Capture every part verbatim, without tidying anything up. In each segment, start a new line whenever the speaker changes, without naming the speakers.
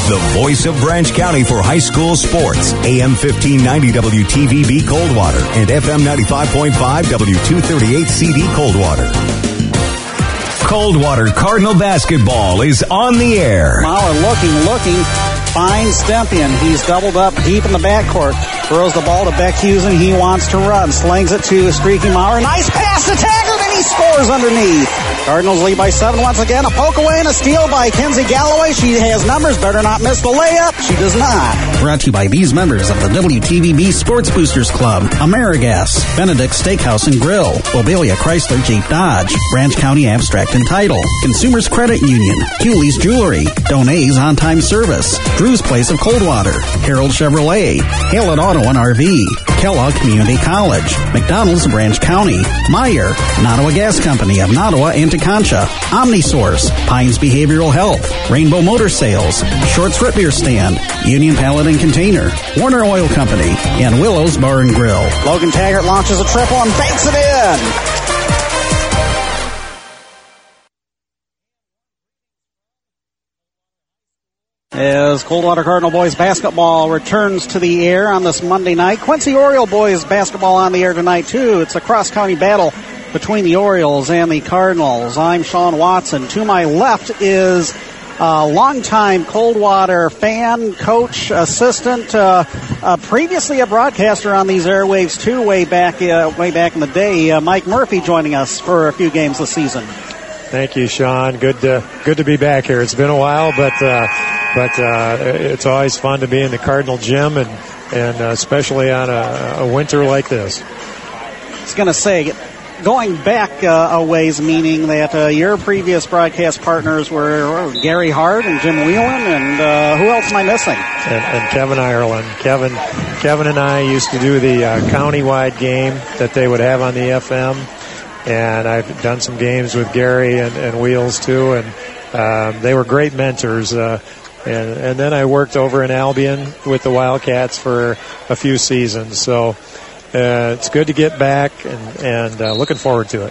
the voice of Branch County for high school sports. A M fifteen ninety W T V B Coldwater and F M ninety-five point five W two thirty-eight C D Coldwater. Coldwater Cardinal basketball is on the air.
Maurer looking, looking, finds Stempien. He's doubled up deep in the backcourt. Throws the ball to Beckhusen. He wants to run. Slings it to Streaky Maurer. Nice pass to Taggart, and he scores underneath. Cardinals lead by seven once again. A poke away and a steal by Kenzie Galloway. She has numbers. Better not miss the layup. She does not.
Brought to you by these members of the W T V B Sports Boosters Club. Amerigas, Benedict Steakhouse and Grill, Lobelia Chrysler Jeep Dodge, Branch County Abstract and Title, Consumers Credit Union, Cooley's Jewelry, Donay's On Time Service, Drew's Place of Coldwater, Harold Chevrolet, Halen Auto and R V, Kellogg Community College, McDonald's Branch County, Meyer, Nottawa Gas Company of Nottawa and Concha, OmniSource, Pines Behavioral Health, Rainbow Motor Sales, Shorts Root Beer Stand, Union Pallet and Container, Warner Oil Company, and Willow's Bar and Grill.
Logan Taggart launches a triple and banks it in. As Coldwater Cardinal boys basketball returns to the air on this Monday night. Quincy Oriole boys basketball on the air tonight, too. It's a cross-county battle between the Orioles and the Cardinals. I'm Sean Watson. To my left is a longtime Coldwater fan, coach, assistant, uh, uh, previously a broadcaster on these airwaves, too, way back, uh, way back in the day. Uh, Mike Murphy joining us for a few games this season.
Thank you, Sean. Good to, good to be back here. It's been a while, but uh, but uh, it's always fun to be in the Cardinal gym, and and uh, especially on a, a winter like this.
I was going to say, going back uh, a ways, meaning that uh, your previous broadcast partners were Gary Hart and Jim Whelan, and uh, who else am I missing?
And, and Kevin Ireland. Kevin, Kevin and I used to do the uh, county-wide game that they would have on the F M. And I've done some games with Gary and, and Wheels, too, and um, they were great mentors. Uh, and, and then I worked over in Albion with the Wildcats for a few seasons. So uh, it's good to get back, and, and uh, looking forward to it.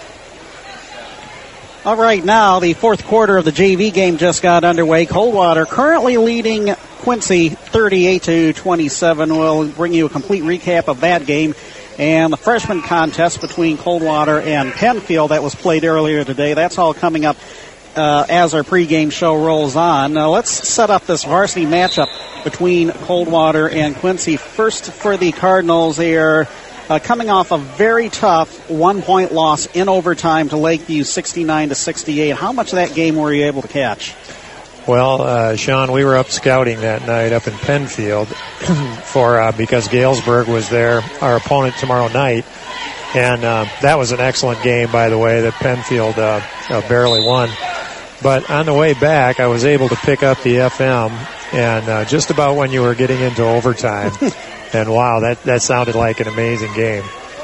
All right, now the fourth quarter of the J V game just got underway. Coldwater currently leading Quincy thirty-eight to twenty-seven. We'll bring you a complete recap of that game and the freshman contest between Coldwater and Penfield that was played earlier today. That's all coming up uh, as our pregame show rolls on. Now let's set up this varsity matchup between Coldwater and Quincy. First for the Cardinals, they are uh, coming off a very tough one-point loss in overtime to Lakeview, sixty-nine to sixty-eight. How much of that game were you able to catch?
Well, uh, Sean, we were up scouting that night up in Penfield for uh, because Galesburg was there, our opponent tomorrow night, and uh, that was an excellent game, by the way, that Penfield uh, uh, barely won. But on the way back, I was able to pick up the F M, and uh, just about when you were getting into overtime, and wow, that, that sounded like an amazing game.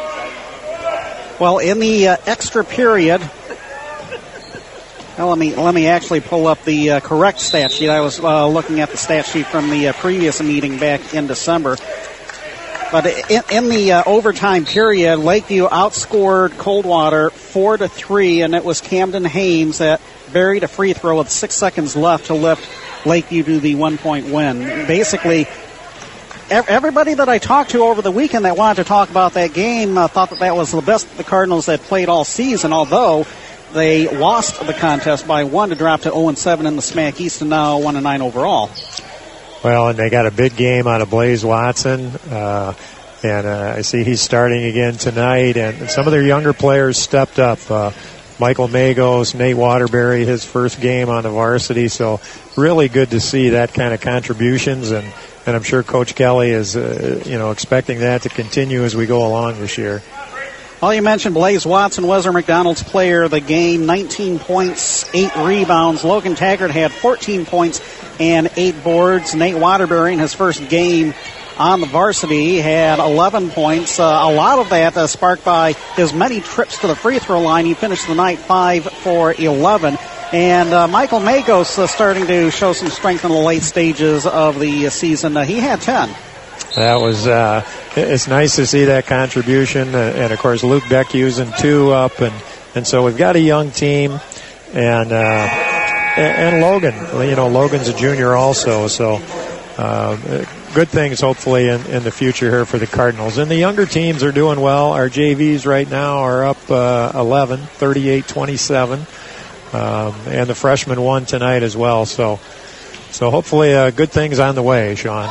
Well, in the uh, extra period, Well, let me let me actually pull up the uh, correct stat sheet. I was uh, looking at the stat sheet from the uh, previous meeting back in December. But in, in the uh, overtime period, Lakeview outscored Coldwater four to three, and it was Camden Hames that buried a free throw with six seconds left to lift Lakeview to the one-point win. Basically, everybody that I talked to over the weekend that wanted to talk about that game uh, thought that that was the best the Cardinals had played all season, although they lost the contest by one to drop to oh and seven in the SMAC East and now one and nine overall.
Well, and they got a big game out of Blaze Watson. Uh, and uh, I see he's starting again tonight. And some of their younger players stepped up. Uh, Michael Magos, Nate Waterbury, his first game on the varsity. So really good to see that kind of contributions. And, and I'm sure Coach Kelly is, uh, you know, expecting that to continue as we go along this year.
Well, you mentioned Blaze Watson was our McDonald's player of the game, nineteen points, eight rebounds. Logan Taggart had fourteen points and eight boards. Nate Waterbury in his first game on the varsity had eleven points. Uh, a lot of that uh, sparked by his many trips to the free throw line. He finished the night five for eleven. And uh, Michael Magos uh, starting to show some strength in the late stages of the uh, season. Uh, he had ten.
That was, uh, it's nice to see that contribution. Uh, and, of course, Luke Beckhusen two up. And, and so we've got a young team. And uh, and Logan. You know, Logan's a junior also, so uh, good things hopefully in, in the future here for the Cardinals. And the younger teams are doing well. Our J Vs right now are up uh, eleven, thirty-eight twenty-seven, um, and the freshmen won tonight as well. So, so hopefully uh, good things on the way, Sean.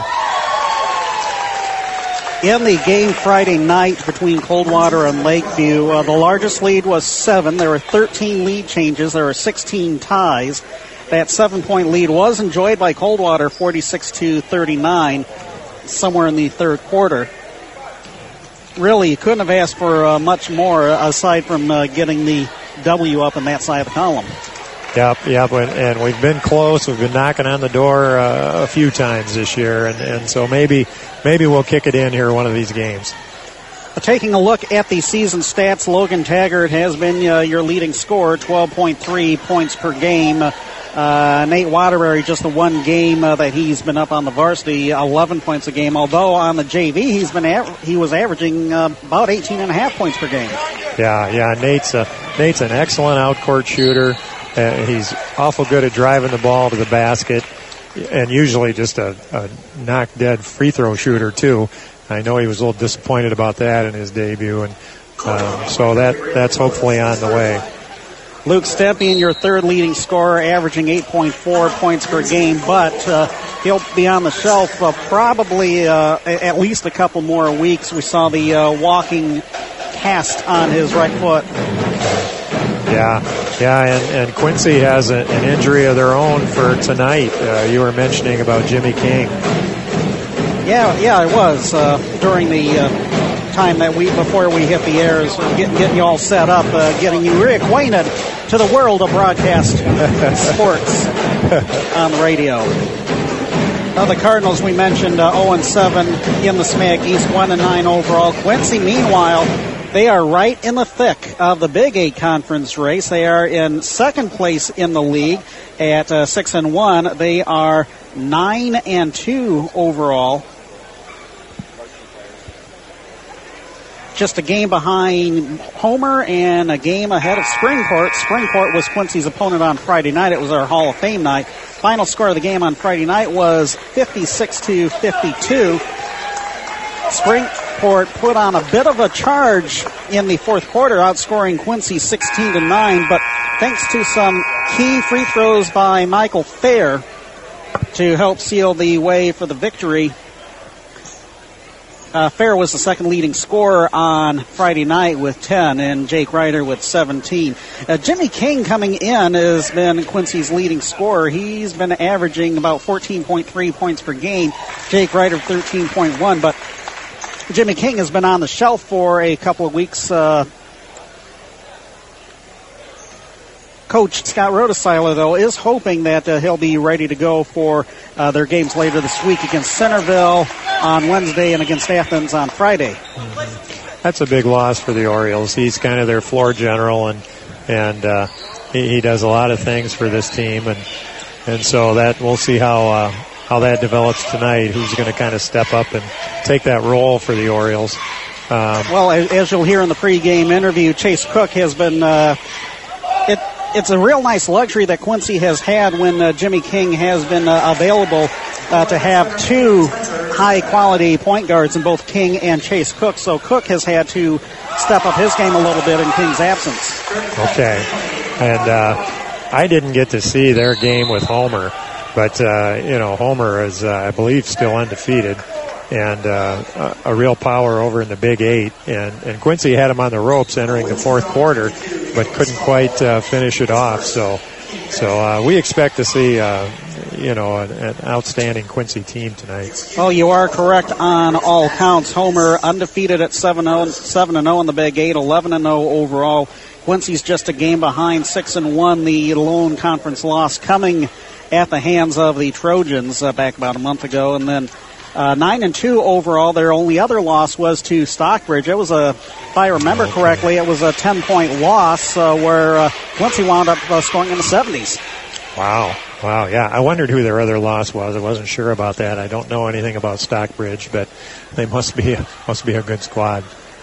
In the game Friday night between Coldwater and Lakeview, uh, the largest lead was seven. There were thirteen lead changes. There were sixteen ties. That seven-point lead was enjoyed by Coldwater, forty-six to thirty-nine, somewhere in the third quarter. Really, you couldn't have asked for uh, much more aside from uh, getting the W up in that side of the column.
Yep, yep, and, and we've been close. We've been knocking on the door uh, a few times this year, and, and so maybe maybe we'll kick it in here one of these games.
Taking a look at the season stats, Logan Taggart has been uh, your leading scorer, twelve point three points per game. Uh, Nate Waterbury, just the one game uh, that he's been up on the varsity, eleven points a game. Although on the J V, he's been aver- he was averaging uh, about eighteen and a half points per game.
Yeah, yeah. Nate's a, Nate's an excellent out-court shooter. Uh, he's awful good at driving the ball to the basket, and usually just a, a knock-dead free throw shooter too. I know he was a little disappointed about that in his debut, and um, so that that's hopefully on the way.
Luke Stepien, your third leading scorer, averaging eight point four points per game, but uh, he'll be on the shelf uh, probably uh, at least a couple more weeks. We saw the uh, walking cast on his right foot.
Yeah, yeah, and, and Quincy has a, an injury of their own for tonight. Uh, you were mentioning about Jimmy King.
Yeah, yeah, I was uh, during the uh, time that we before we hit the air, is getting getting you all set up, uh, getting you reacquainted to the world of broadcast sports on the radio. Uh, the Cardinals, we mentioned, uh, oh and seven in the SMAC East, one and nine overall. Quincy, meanwhile, they are right in the thick of the Big Eight Conference race. They are in second place in the league at uh, six and one. They are nine and two overall. Just a game behind Homer and a game ahead of Springport. Springport was Quincy's opponent on Friday night. It was our Hall of Fame night. Final score of the game on Friday night was fifty-six to fifty-two. Springport put on a bit of a charge in the fourth quarter, outscoring Quincy sixteen to nine, but thanks to some key free throws by Michael Fair to help seal the way for the victory. Uh, Fair was the second leading scorer on Friday night with ten, and Jake Ryder with seventeen. Uh, Jimmy King coming in has been Quincy's leading scorer. He's been averaging about fourteen point three points per game. Jake Ryder thirteen point one, but Jimmy King has been on the shelf for a couple of weeks. Uh, Coach Scott Rodesiler, though, is hoping that uh, he'll be ready to go for uh, their games later this week against Centerville on Wednesday and against Athens on Friday.
Mm-hmm. That's a big loss for the Orioles. He's kind of their floor general, and and uh, he, he does a lot of things for this team, and and so that we'll see how uh, how that develops tonight. Who's going to kind of step up and take that role for the Orioles? Um,
well, as you'll hear in the pregame interview, Chase Cook has been. Uh, it, It's a real nice luxury that Quincy has had when uh, Jimmy King has been uh, available uh, to have two high-quality point guards in both King and Chase Cook. So Cook has had to step up his game a little bit in King's absence.
Okay. And uh, I didn't get to see their game with Homer, but, uh, you know, Homer is, uh, I believe, still undefeated. And uh, a, a real power over in the Big Eight. And, and Quincy had him on the ropes entering the fourth quarter, but couldn't quite uh, finish it off. So so uh, we expect to see, uh, you know, an, an outstanding Quincy team tonight.
Well, you are correct on all counts. Homer undefeated at seven and oh in the Big Eight, eleven and oh overall. Quincy's just a game behind, six and one, the lone conference loss coming at the hands of the Trojans uh, back about a month ago. And then Uh, nine and two overall. Their only other loss was to Stockbridge. It was a, if I remember correctly, it was a ten-point loss uh, where uh, Quincy wound up uh, scoring in the seventies.
Wow, wow, yeah. I wondered who their other loss was. I wasn't sure about that. I don't know anything about Stockbridge, but they must be a, must be a good squad.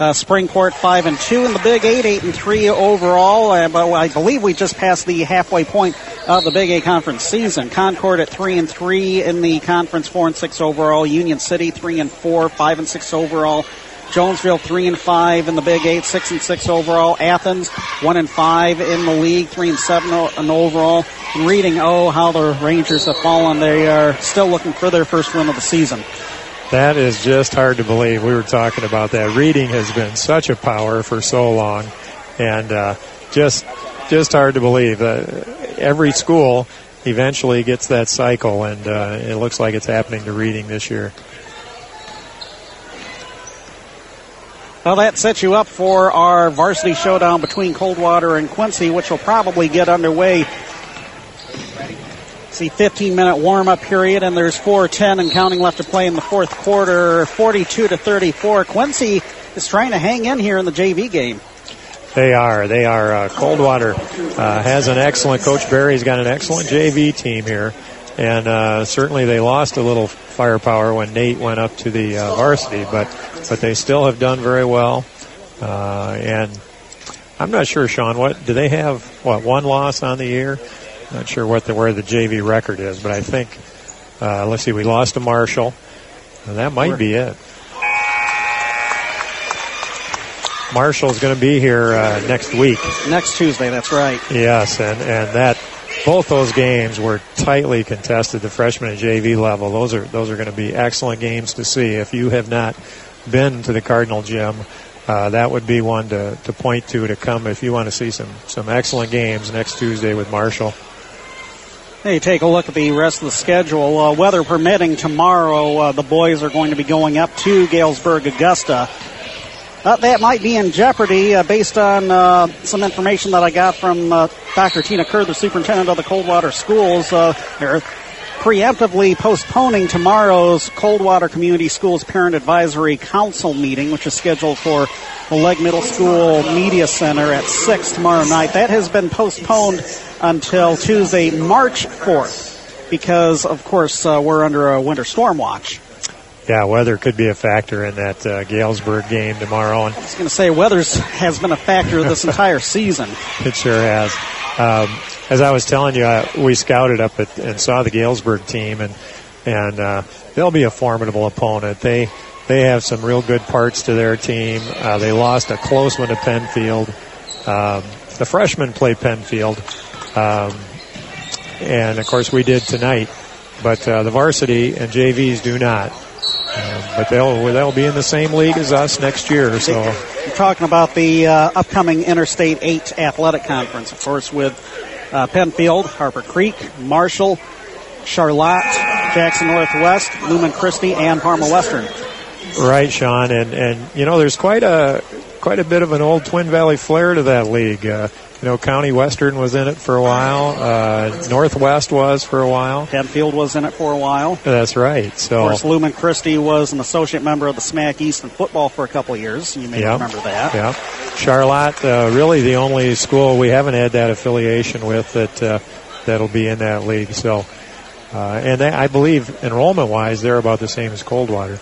Uh, Springport five and two in the Big Eight, eight and three overall. Uh, but I believe we just passed the halfway point of the Big Eight conference season. Concord at three and three in the conference, four and six overall. Union City three and four, five and six overall. Jonesville three and five in the Big Eight, six and six overall. Athens one and five in the league, three and seven in overall. And Reading, oh, how the Rangers have fallen. They are still looking for their first win of the season.
That is just hard to believe. We were talking about that. Reading has been such a power for so long, and uh, just just hard to believe. Uh, every school eventually gets that cycle, and uh, it looks like it's happening to Reading this year.
Well, that sets you up for our varsity showdown between Coldwater and Quincy, which will probably get underway. See, fifteen-minute warm-up period, and there's four ten and counting left to play in the fourth quarter, forty-two to thirty-four. Quincy is trying to hang in here in the J V game.
They are. They are. Uh, Coldwater uh, has an excellent coach. Barry's got an excellent J V team here, and uh, certainly they lost a little firepower when Nate went up to the uh, varsity, but but they still have done very well. Uh, and I'm not sure, Sean. What do they have? What, one loss on the year? Not sure what the where the J V record is, but I think, uh, let's see, we lost to Marshall. And that might be it. Marshall's going to be here uh, next week.
Next Tuesday, that's right.
Yes, and, and that both those games were tightly contested, the freshman and J V level. Those are those are going to be excellent games to see. If you have not been to the Cardinal Gym, uh, that would be one to, to point to to come if you want to see some, some excellent games next Tuesday with Marshall.
Hey, take a look at the rest of the schedule. Uh, weather permitting, tomorrow uh, the boys are going to be going up to Galesburg Augusta. Uh, that might be in jeopardy uh, based on uh, some information that I got from uh, Doctor Tina Kerr, the superintendent of the Coldwater schools. Uh, they're preemptively postponing tomorrow's Coldwater Community Schools Parent Advisory Council meeting, which is scheduled for the Legg Middle School Media Center at six tomorrow night. That has been postponed until Tuesday, March fourth, because, of course, uh, we're under a winter storm watch.
Yeah, weather could be a factor in that uh, Galesburg game tomorrow. And
I was going to say, weather has been a factor this entire season.
It sure has. Um, as I was telling you, uh, we scouted up at, and saw the Galesburg team, and and uh, they'll be a formidable opponent. They they have some real good parts to their team. Uh, they lost a close one to Penfield. Um, the freshmen play Penfield, um, and of course we did tonight. But uh, the varsity and J Vs do not. Um, but they'll they'll be in the same league as us next year. So
you're talking about the uh, upcoming Interstate eight Athletic Conference, of course, with uh, Penfield, Harper Creek, Marshall, Charlotte, Jackson Northwest, Lumen Christi, and Parma Western.
Right, Sean, and and you know there's quite a quite a bit of an old Twin Valley flair to that league. Uh, You know, County Western was in it for a while. Uh, Northwest was for a while.
Penfield was in it for a while.
That's right. So,
of course, Lumen Christi was an associate member of the SMAC East in football for a couple of years. You may
yep.
remember that.
Yeah. Charlotte, uh, really the only school we haven't had that affiliation with that uh, that'll be in that league. So, uh, and they, I believe enrollment-wise, they're about the same as Coldwater.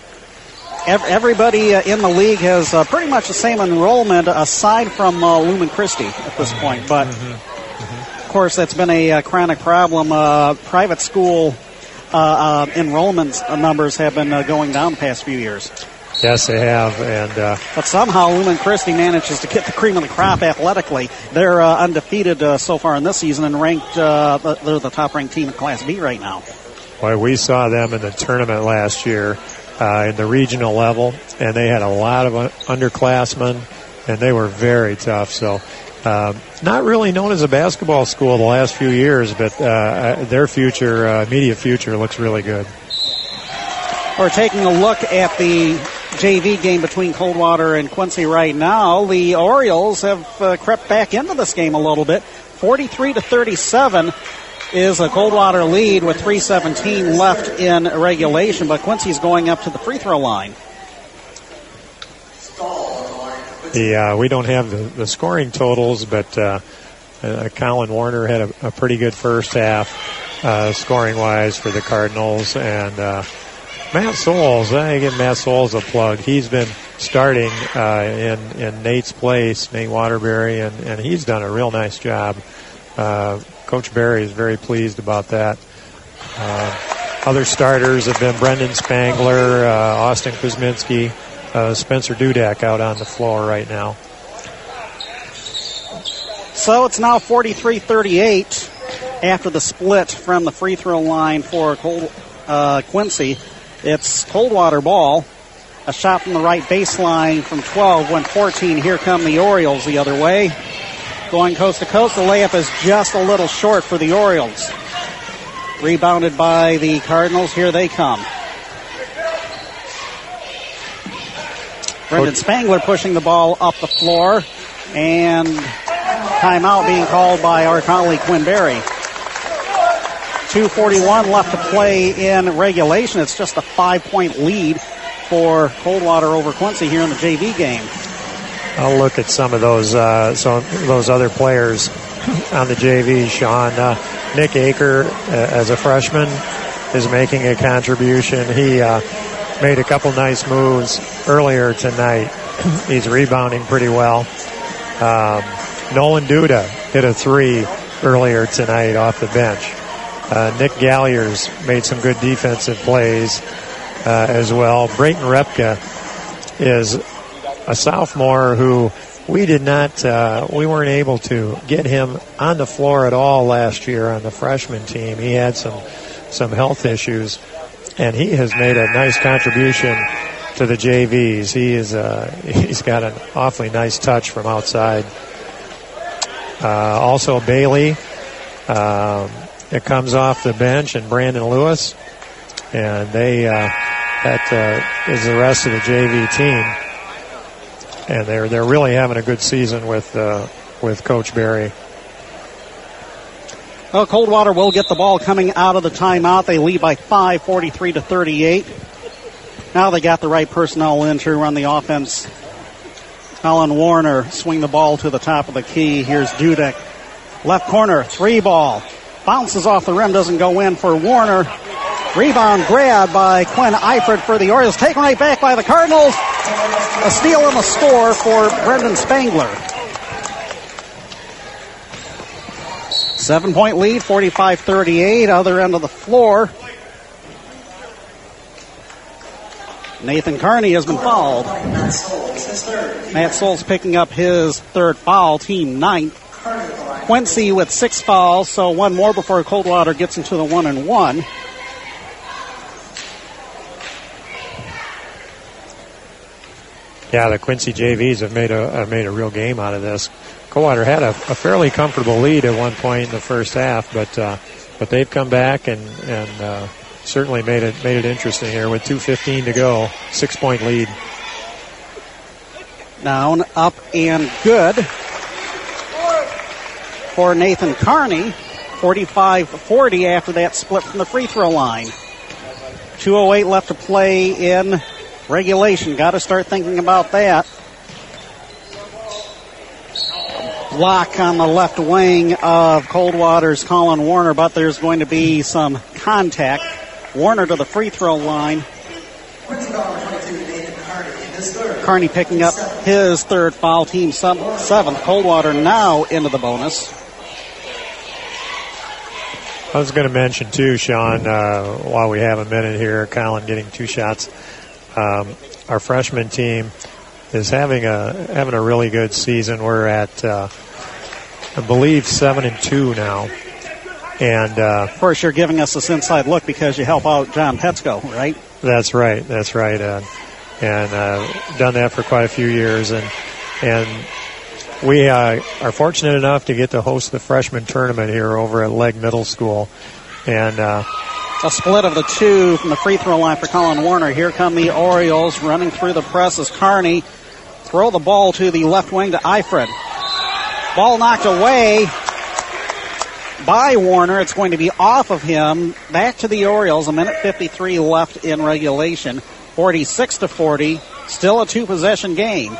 Everybody in the league has uh, pretty much the same enrollment aside from uh, Lumen Christi at this point. But, mm-hmm. Mm-hmm. of course, that's been a, a chronic problem. Uh, private school uh, uh, enrollment numbers have been uh, going down the past few years.
Yes, they have. And uh,
But somehow Lumen Christi manages to get the cream of the crop athletically. They're uh, undefeated uh, so far in this season and ranked. Uh, they're the top-ranked team in Class B right now.
Boy, we saw them in the tournament last year. Uh, in the regional level, and they had a lot of un- underclassmen, and they were very tough. So, um, not really known as a basketball school the last few years, but uh, their future, uh, immediate future, looks really good.
We're taking a look at the J V game between Coldwater and Quincy right now. The Orioles have uh, crept back into this game a little bit, forty-three to thirty-seven. Is a Coldwater lead with three seventeen left in regulation, but Quincy's going up to the free throw line.
Yeah, we don't have the, the scoring totals, but uh, uh, Colin Warner had a, a pretty good first half uh, scoring-wise for the Cardinals, and uh, Matt Souls, I give Matt Souls a plug. He's been starting uh, in in Nate's place, Nate Waterbury, and, and he's done a real nice job. Uh, Coach Barry is very pleased about that. Uh, other starters have been Brendan Spangler, uh, Austin Kuzminski, uh, Spencer Dudek out on the floor right now.
So it's now forty-three thirty-eight after the split from the free throw line for Cold, uh, Quincy. It's Coldwater ball. A shot from the right baseline from twelve, went fourteen. Here come the Orioles the other way. Going coast to coast, the layup is just a little short for the Orioles. Rebounded by the Cardinals. Here they come. Brendan Spangler pushing the ball up the floor. And timeout being called by our colleague Quinn Berry. two forty-one left to play in regulation. It's just a five-point lead for Coldwater over Quincy here in the J V game.
I'll look at some of those uh, some those other players on the J V, Sean. Uh, Nick Aker, uh, as a freshman, is making a contribution. He uh, made a couple nice moves earlier tonight. He's rebounding pretty well. Um, Nolan Duda hit a three earlier tonight off the bench. Uh, Nick Galliers made some good defensive plays uh, as well. Brayton Repka is a sophomore who we did not, uh, we weren't able to get him on the floor at all last year on the freshman team. He had some, some health issues, and he has made a nice contribution to the J Vs. He is, uh, he's got an awfully nice touch from outside. Uh, also Bailey, um, it comes off the bench, and Brandon Lewis, and they, uh, that uh, is the rest of the J V team. And they're they're really having a good season with uh, with Coach Berry.
Well, Coldwater will get the ball coming out of the timeout. They lead by five, forty-three to thirty-eight. Now they got the right personnel in to run the offense. Colin Warner swing the ball to the top of the key. Here's Dudek. Left corner, three ball. Bounces off the rim, doesn't go in for Warner. Rebound grab by Quinn Eifert for the Orioles. Taken right back by the Cardinals. A steal and a score for Brendan Spangler. Seven-point lead, forty-five thirty-eight. Other end of the floor. Nathan Carney has been fouled. Matt Souls picking up his third foul, team ninth. Quincy with six fouls, so one more before Coldwater gets into the one and one.
Yeah, the Quincy J Vs have made a have made a real game out of this. Coldwater had a, a fairly comfortable lead at one point in the first half, but uh, but they've come back and and uh, certainly made it made it interesting here with two fifteen to go, six point lead.
Down, up, and good for Nathan Carney. forty-five forty after that split from the free throw line. two oh eight left to play in regulation. Got to start thinking about that. Block on the left wing of Coldwater's Colin Warner, but there's going to be some contact. Warner to the free throw line. Carney picking up his third foul, team seventh. Coldwater now into the bonus.
I was going to mention too, Sean, uh, while we have a minute here, Colin getting two shots. Um, our freshman team is having a having a really good season. We're at, uh, I believe, seven and two now, and uh,
of course you're giving us this inside look because you help out John Petsko, right?
That's right. That's right. Uh, and uh, done that for quite a few years, and and we uh, are fortunate enough to get to host the freshman tournament here over at Legg Middle School, and. Uh,
A split of the two from the free throw line for Colin Warner. Here come the Orioles running through the press as Carney throw the ball to the left wing to Eifred. Ball knocked away by Warner. It's going to be off of him. Back to the Orioles. A minute fifty-three left in regulation. forty-six to forty. Still a two-possession game.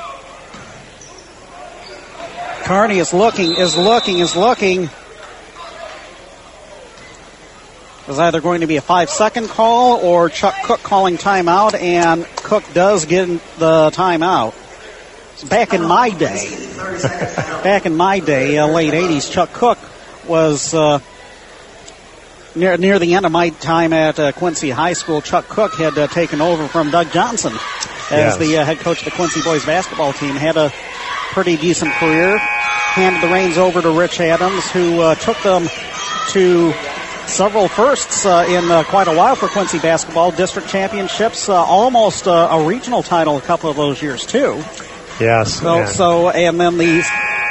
Carney is looking, is looking, is looking. It was either going to be a five-second call or Chuck Cook calling timeout, and Cook does get the timeout. Back in my day, back in my day, uh, late eighties, Chuck Cook was uh, near near the end of my time at uh, Quincy High School. Chuck Cook had uh, taken over from Doug Johnson as yes. the uh, head coach of the Quincy boys basketball team. Had a pretty decent career. Handed the reins over to Rich Adams, who uh, took them to several firsts uh, in uh, quite a while for Quincy basketball. District championships, uh, almost uh, a regional title a couple of those years too.
Yes.
So,
yeah.
so and then these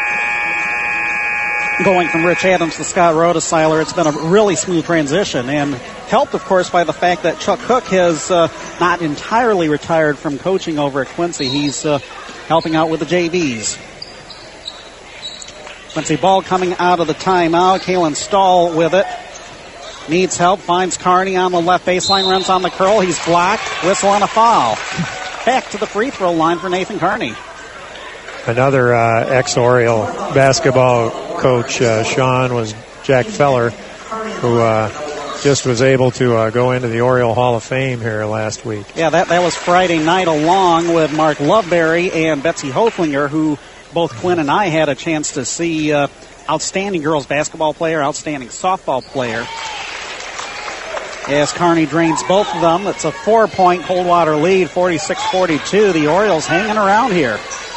going from Rich Adams to Scott Rodesiler, it's been a really smooth transition, and helped, of course, by the fact that Chuck Cook has uh, not entirely retired from coaching over at Quincy. He's uh, helping out with the J Vs. Quincy ball coming out of the timeout. Kalen Stahl with it. Needs help. Finds Carney on the left baseline. Runs on the curl. He's blocked. Whistle on a foul. Back to the free throw line for Nathan Carney.
Another uh, ex-Oriole basketball coach, uh, Sean, was Jack Feller, who uh, just was able to uh, go into the Oriole Hall of Fame here last week.
Yeah, that, that was Friday night, along with Mark Loveberry and Betsy Hoflinger, who both Quinn and I had a chance to see. Uh, outstanding girls basketball player, outstanding softball player. As Kearney drains both of them, it's a four-point Coldwater lead, forty-six forty-two. The Orioles hanging around here.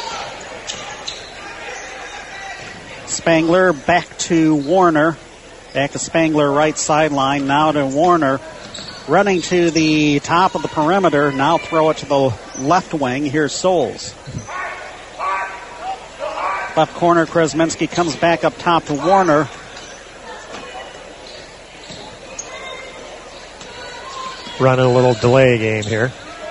Spangler back to Warner. Back to Spangler, right sideline. Now to Warner. Running to the top of the perimeter. Now throw it to the left wing. Here's Souls. Left corner, Kresminski comes back up top to Warner.
Running a little delay game here.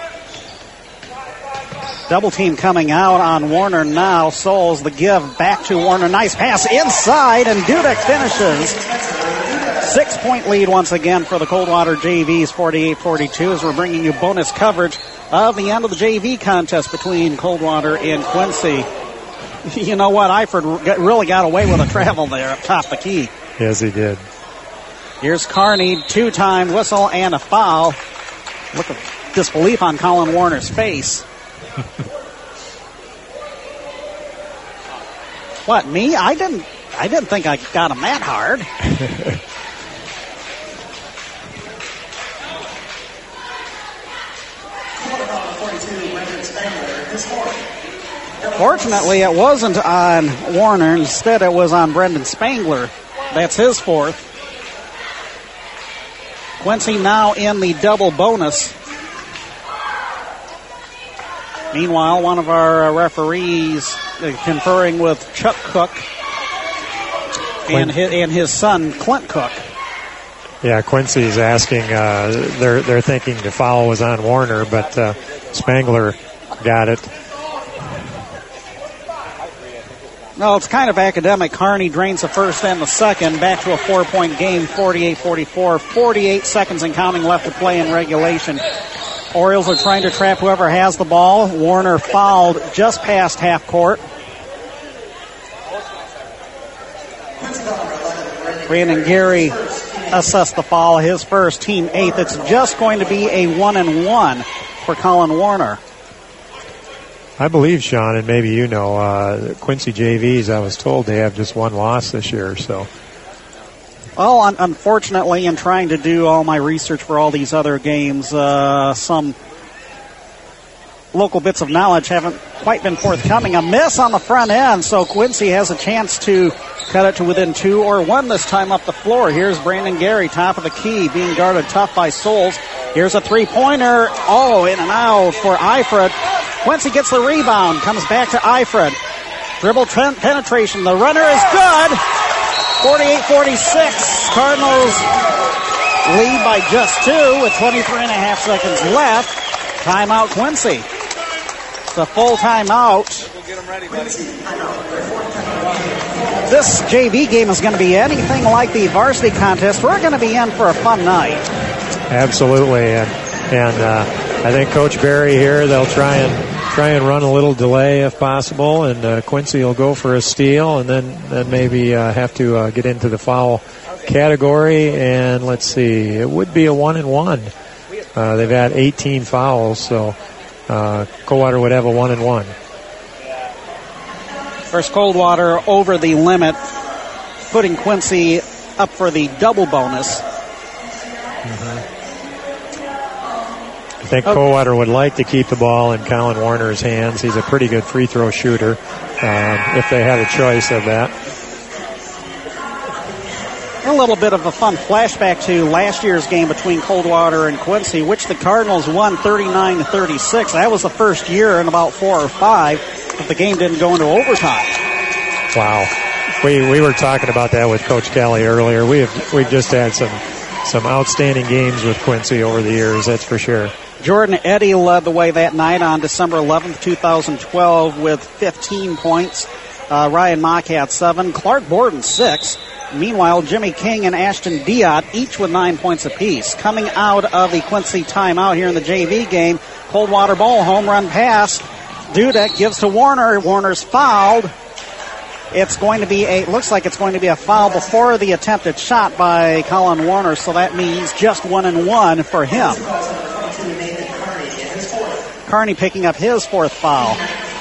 Double team coming out on Warner now. Souls the give back to Warner. Nice pass inside, and Dudek finishes. Six-point lead once again for the Coldwater J Vs, forty-eight forty-two, as we're bringing you bonus coverage of the end of the J V contest between Coldwater and Quincy. You know what? Eifert really got away with a travel there up top the key.
Yes, he did.
Here's Kearney, two-time whistle and a foul. Look at disbelief on Colin Warner's face. What, me? I didn't I didn't think I got him that hard. Fortunately, it wasn't on Warner. Instead, it was on Brendan Spangler. That's his fourth. Quincy now in the double bonus. Meanwhile, one of our referees uh, conferring with Chuck Cook and his, and his son, Clint Cook.
Yeah, Quincy's asking, uh, they're, they're thinking the foul was on Warner, but uh, Spangler got it.
No, it's kind of academic. Kearney drains the first and the second. Back to a four-point game, forty-eight forty-four. forty-eight seconds and counting left to play in regulation. Orioles are trying to trap whoever has the ball. Warner fouled just past half court. Brandon Gary assessed the foul, his first, team eighth. It's just going to be a one and one for Colin Warner.
I believe, Sean, and maybe you know, uh, Quincy J Vs, I was told they have just one loss this year, so.
Well, un- unfortunately, in trying to do all my research for all these other games, uh, some local bits of knowledge haven't quite been forthcoming. A miss on the front end, so Quincy has a chance to cut it to within two or one this time up the floor. Here's Brandon Gary, top of the key, being guarded tough by Souls. Here's a three-pointer. Oh, in and out for Eifert. Quincy gets the rebound, comes back to Eifert. Dribble pen- penetration. The runner is good. forty-eight forty-six. Cardinals lead by just two with twenty-three and a half seconds left. Timeout, Quincy. It's a full timeout. This J V game is going to be anything like the varsity contest. We're going to be in for a fun night.
Absolutely, and and uh, I think Coach Barry here, they'll try and try and run a little delay if possible, and uh, Quincy will go for a steal, and then then maybe uh, have to uh, get into the foul category, and let's see, it would be a one and one. Uh, they've had eighteen fouls, so uh, Coldwater would have a one and one.
First Coldwater over the limit, putting Quincy up for the double bonus.
Mm-hmm. I think okay. Coldwater would like to keep the ball in Colin Warner's hands. He's a pretty good free throw shooter, um, if they had a choice of that.
A little bit of a fun flashback to last year's game between Coldwater and Quincy, which the Cardinals won thirty-nine to thirty-six. That was the first year in about four or five that the game didn't go into overtime.
Wow. We we were talking about that with Coach Kelly earlier. We have we've just had some some outstanding games with Quincy over the years, that's for sure.
Jordan Eddy led the way that night on December eleventh, twenty twelve with fifteen points. Uh, Ryan Mock had seven. Clark Borden, six. Meanwhile, Jimmy King and Ashton Diot, each with nine points apiece. Coming out of the Quincy timeout here in the J V game, Coldwater ball, home run pass. Dudek gives to Warner. Warner's fouled. It's going to be a, looks like it's going to be a foul before the attempted shot by Colin Warner, so that means just one and one for him. Carney picking up his fourth foul.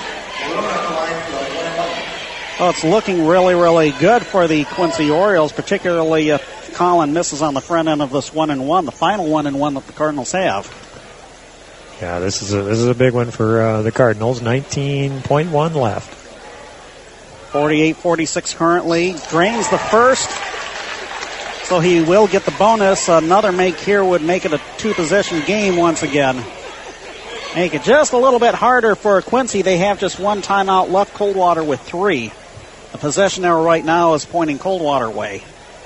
Well, it's looking really, really good for the Quincy Orioles, particularly if Colin misses on the front end of this one and one, the final one and one that the Cardinals have.
Yeah, this is a, this is a big one for uh, the Cardinals. nineteen point one left.
forty-eight forty-six currently. Drains the first, so he will get the bonus. Another make here would make it a two-possession game once again. Make it just a little bit harder for Quincy. They have just one timeout left, Coldwater with three. The possession arrow right now is pointing Coldwater way.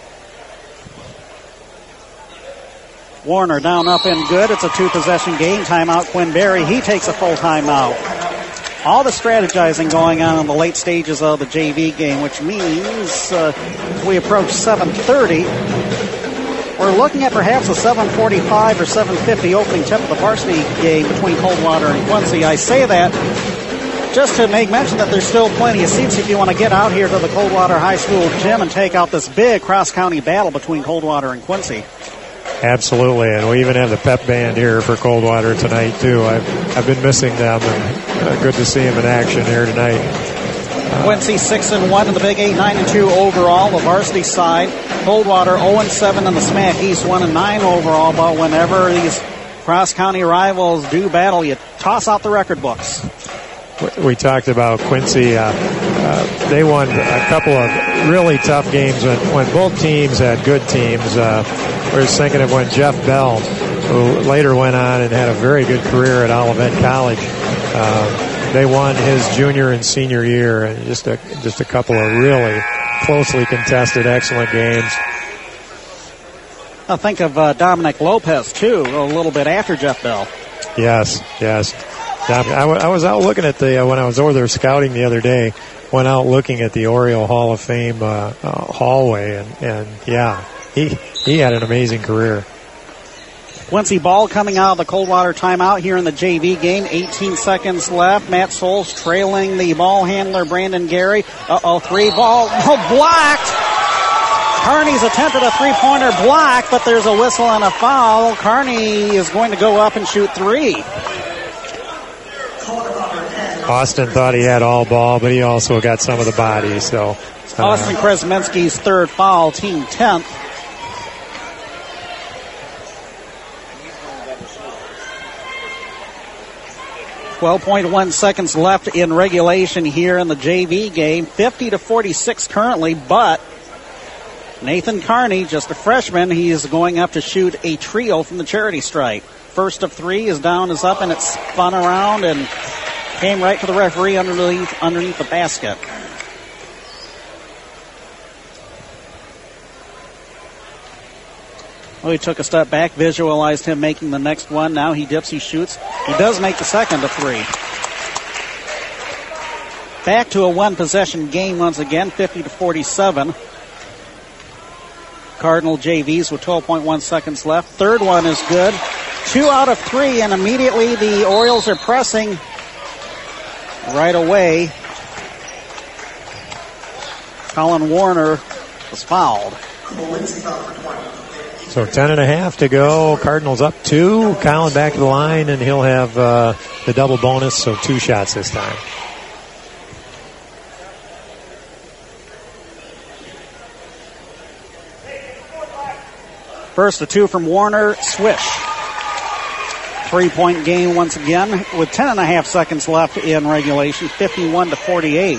Warner down, up, and good. It's a two-possession game. Timeout, Quinn Berry. He takes a full timeout. All the strategizing going on in the late stages of the J V game, which means uh, we approach seven thirty. We're looking at perhaps a seven forty-five or seven fifty opening tip of the varsity game between Coldwater and Quincy. I say that just to make mention that there's still plenty of seats if you want to get out here to the Coldwater High School gym and take out this big cross-county battle between Coldwater and Quincy.
Absolutely, and we even have the pep band here for Coldwater tonight, too. I've, I've been missing them, and uh, good to see them in action here tonight.
Uh, Quincy six and one in the Big Eight, nine and two overall, the varsity side. Coldwater oh and seven in the SMAC East, one and nine overall, but whenever these cross-county rivals do battle, you toss out the record books.
We talked about Quincy. Uh, uh, they won a couple of really tough games when, when both teams had good teams. Uh, we're just thinking of when Jeff Bell, who later went on and had a very good career at Olivet College, uh, they won his junior and senior year, and just a just a couple of really closely contested, excellent games.
I think of uh, Dominic Lopez too, a little bit after Jeff Bell.
Yes, yes. I, w- I was out looking at the, uh, when I was over there scouting the other day, went out looking at the Oriole Hall of Fame uh, uh, hallway, and, and yeah, he he had an amazing career.
Quincy ball coming out of the Coldwater timeout here in the J V game. eighteen seconds left. Matt Souls trailing the ball handler, Brandon Gary. Uh-oh, three ball. Oh, blocked! Kearney's attempted a three-pointer block, but there's a whistle and a foul. Kearney is going to go up and shoot three.
Austin thought he had all ball, but he also got some of the body. So
uh, Austin Kresminski's third foul, team tenth. twelve point one seconds left in regulation here in the J V game. fifty to forty-six currently, but Nathan Kearney, just a freshman, he is going up to shoot a trio from the charity stripe. First of three is down, is up, and it's spun around and came right to the referee underneath underneath the basket. Well, he took a step back, visualized him making the next one. Now he dips, he shoots. He does make the second of three. Back to a one-possession game once again, fifty to forty-seven. Cardinal J Vs with twelve point one seconds left. Third one is good. Two out of three, and immediately the Orioles are pressing right away. Colin Warner was fouled.
So ten and a half to go. Cardinals up two. Collin back to the line, and he'll have uh, the double bonus, so two shots this time.
First, a two from Warner. Swish. Three-point game once again with ten and a half seconds left in regulation, fifty-one to forty-eight.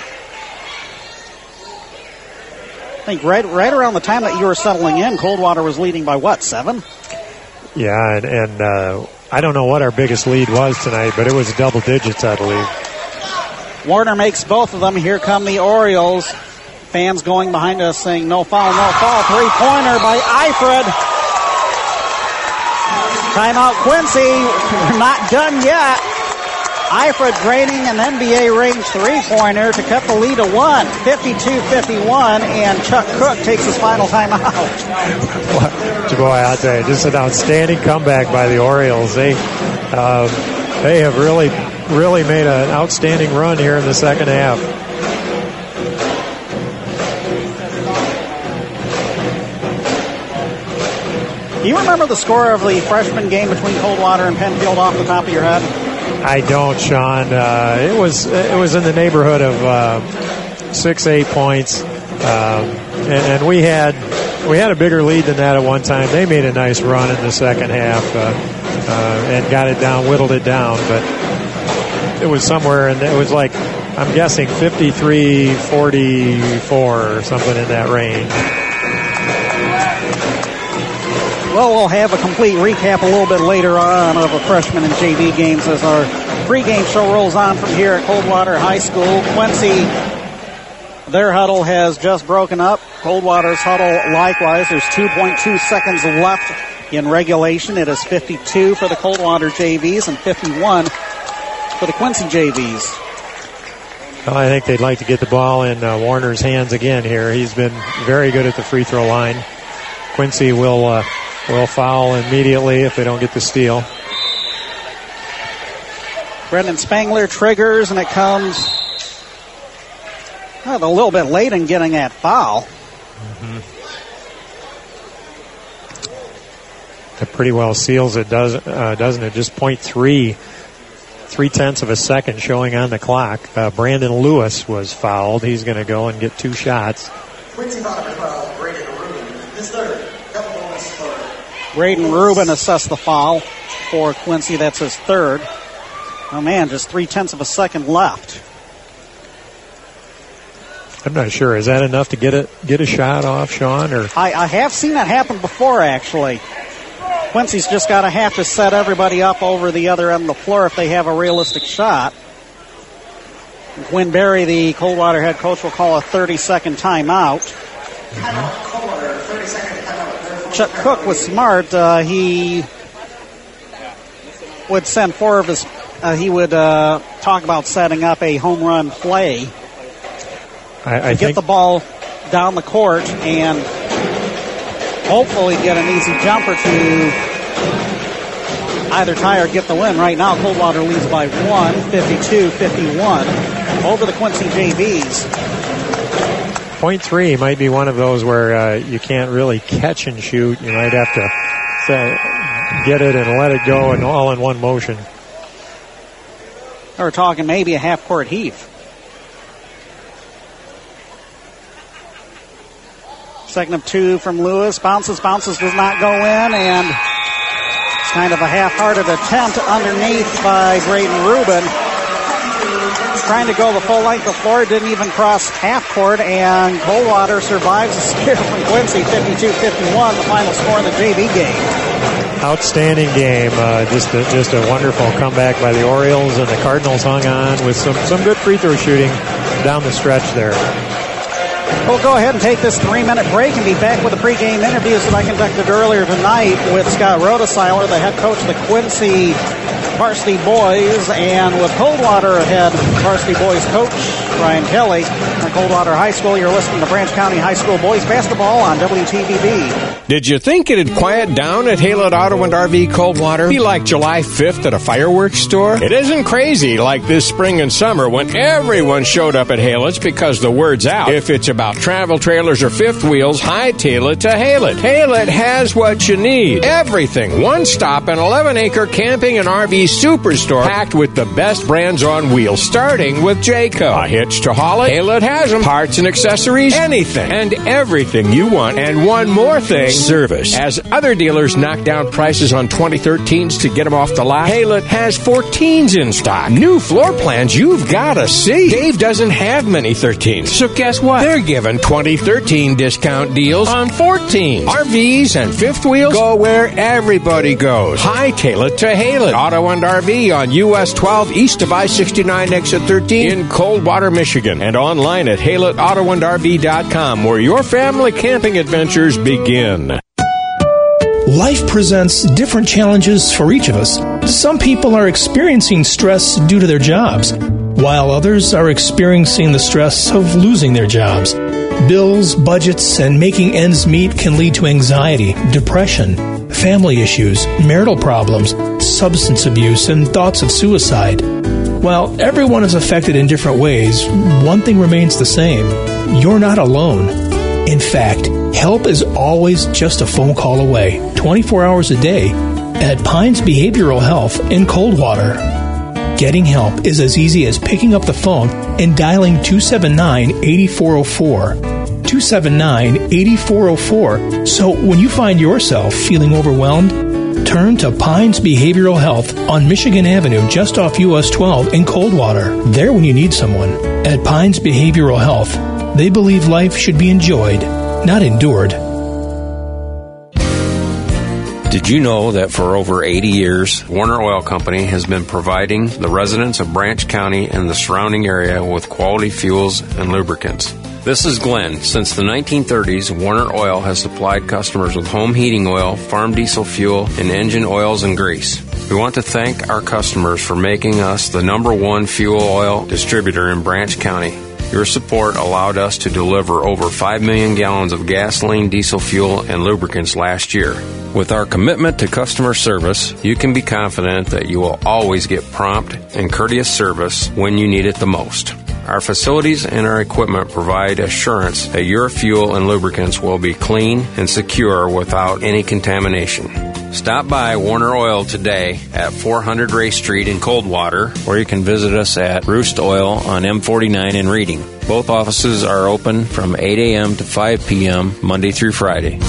I think right, right around the time that you were settling in, Coldwater was leading by what, seven?
Yeah, and, and uh, I don't know what our biggest lead was tonight, but it was double digits, I believe.
Warner makes both of them. Here come the Orioles. Fans going behind us saying no foul, no foul. Three-pointer by Eifred. Timeout Quincy. We're not done yet. Eifred draining an N B A range three-pointer to cut the lead to one, fifty-two fifty-one, and Chuck Cook takes his final timeout.
Boy, I'll tell you, just an outstanding comeback by the Orioles. They uh, they have really, really made an outstanding run here in the second half.
Do you remember the score of the freshman game between Coldwater and Penfield off the top of your head?
I don't, Sean. Uh, it was it was in the neighborhood of uh, six, eight points, um, and, and we had we had a bigger lead than that at one time. They made a nice run in the second half uh, uh, and got it down, whittled it down, but it was somewhere, and it was like, I'm guessing fifty-three forty-four or something in that range.
Well, we'll have a complete recap a little bit later on of the freshman and J V games as our pregame show rolls on from here at Coldwater High School. Quincy, their huddle has just broken up. Coldwater's huddle likewise. There's two point two seconds left in regulation. It is fifty-two for the Coldwater J Vs and fifty-one for the Quincy J Vs.
Well, I think they'd like to get the ball in uh, Warner's hands again here. He's been very good at the free throw line. Quincy will... Uh, Will foul immediately if they don't get the steal.
Brendan Spangler triggers, and it comes oh, a little bit late in getting that foul.
Mm-hmm. It pretty well seals it, does, uh, doesn't it? Just point three, three tenths of a second showing on the clock. Uh, Brandon Lewis was fouled. He's going to go and get two shots.
Quincy Bonner foul, Braden Rubin, his third.
Braden Rubin assessed the foul for Quincy. That's his third. Oh, man, just three-tenths of a second left.
I'm not sure. Is that enough to get a, get a shot off, Sean? Or
I, I have seen that happen before, actually. Quincy's just got to have to set everybody up over the other end of the floor if they have a realistic shot. Quinn Berry, the Coldwater head coach, will call a thirty-second timeout.
Mm-hmm.
Chuck Cook was smart. Uh, he would send four of his, uh, he would uh, talk about setting up a home run play
I, I
to get
think
the ball down the court and hopefully get an easy jumper to either tie or get the win. Right now, Coldwater leads by one, fifty-two fifty-one over the Quincy J Vs.
Point three might be one of those where uh, you can't really catch and shoot. You might have to say, get it and let it go and all in one motion.
We're talking maybe a half-court heave. Second of two from Lewis. Bounces, bounces, does not go in, and it's kind of a half-hearted attempt underneath by Braden Rubin. Trying to go the full length of the floor, didn't even cross half court, and Coldwater survives a scare from Quincy, fifty-two fifty-one, the final score in the J V game.
Outstanding game, uh, just a, just a wonderful comeback by the Orioles, and the Cardinals hung on with some, some good free throw shooting down the stretch there.
We'll go ahead and take this three-minute break and be back with the pregame interviews that I conducted earlier tonight with Scott Rodesiler, the head coach of the Quincy varsity boys, and with Coldwater ahead, varsity boys coach Brian Kelly at Coldwater High School. You're listening to Branch County High School boys basketball on W T V B.
Did you think it'd quiet down at Haylett Auto and R V Coldwater? Be like July fifth at a fireworks store? It isn't crazy like this spring and summer when everyone showed up at Haylett's because the word's out. If it's about travel trailers or fifth wheels, hightail it to Haylett. Haylett has what you need. Everything. One stop, an eleven acre camping and R V superstore packed with the best brands on wheels, starting with Jayco. A hitch to haul it? Haylett has them. Parts and accessories, anything and everything you want. And one more thing, service. As other dealers knock down prices on twenty thirteens to get them off the lot, Haylett has fourteens in stock. New floor plans you've got to see. Dave doesn't have many thirteens, so guess what? They're giving twenty thirteen discount deals on fourteens. R Vs and fifth wheels go where everybody goes. Hightail it to Haylett Auto and R V on U S twelve east of I sixty-nine exit thirteen in Coldwater, Michigan, and online at haylett auto and R V dot com, where your family camping adventures begin.
Life presents different challenges for each of us. Some people are experiencing stress due to their jobs, while others are experiencing the stress of losing their jobs. Bills, budgets, and making ends meet can lead to anxiety, depression, family issues, marital problems, substance abuse, and thoughts of suicide. While everyone is affected in different ways, one thing remains the same. You're not alone. In fact, help is always just a phone call away, twenty-four hours a day, at Pines Behavioral Health in Coldwater. Getting help is as easy as picking up the phone and dialing two seven nine, eight four zero four. two seven nine, eight four zero four. So when you find yourself feeling overwhelmed, turn to Pines Behavioral Health on Michigan Avenue just off U S twelve in Coldwater. There when you need someone. At Pines Behavioral Health, they believe life should be enjoyed, not endured.
Did you know that for over eighty years, Warner Oil Company has been providing the residents of Branch County and the surrounding area with quality fuels and lubricants? This is Glenn. Since the nineteen thirties, Warner Oil has supplied customers with home heating oil, farm diesel fuel, and engine oils and grease. We want to thank our customers for making us the number one fuel oil distributor in Branch County. Your support allowed us to deliver over five million gallons of gasoline, diesel fuel, and lubricants last year. With our commitment to customer service, you can be confident that you will always get prompt and courteous service when you need it the most. Our facilities and our equipment provide assurance that your fuel and lubricants will be clean and secure without any contamination. Stop by Warner Oil today at four hundred Ray Street in Coldwater, or you can visit us at Roost Oil on M forty-nine in Reading. Both offices are open from eight a.m. to five p.m. Monday through Friday.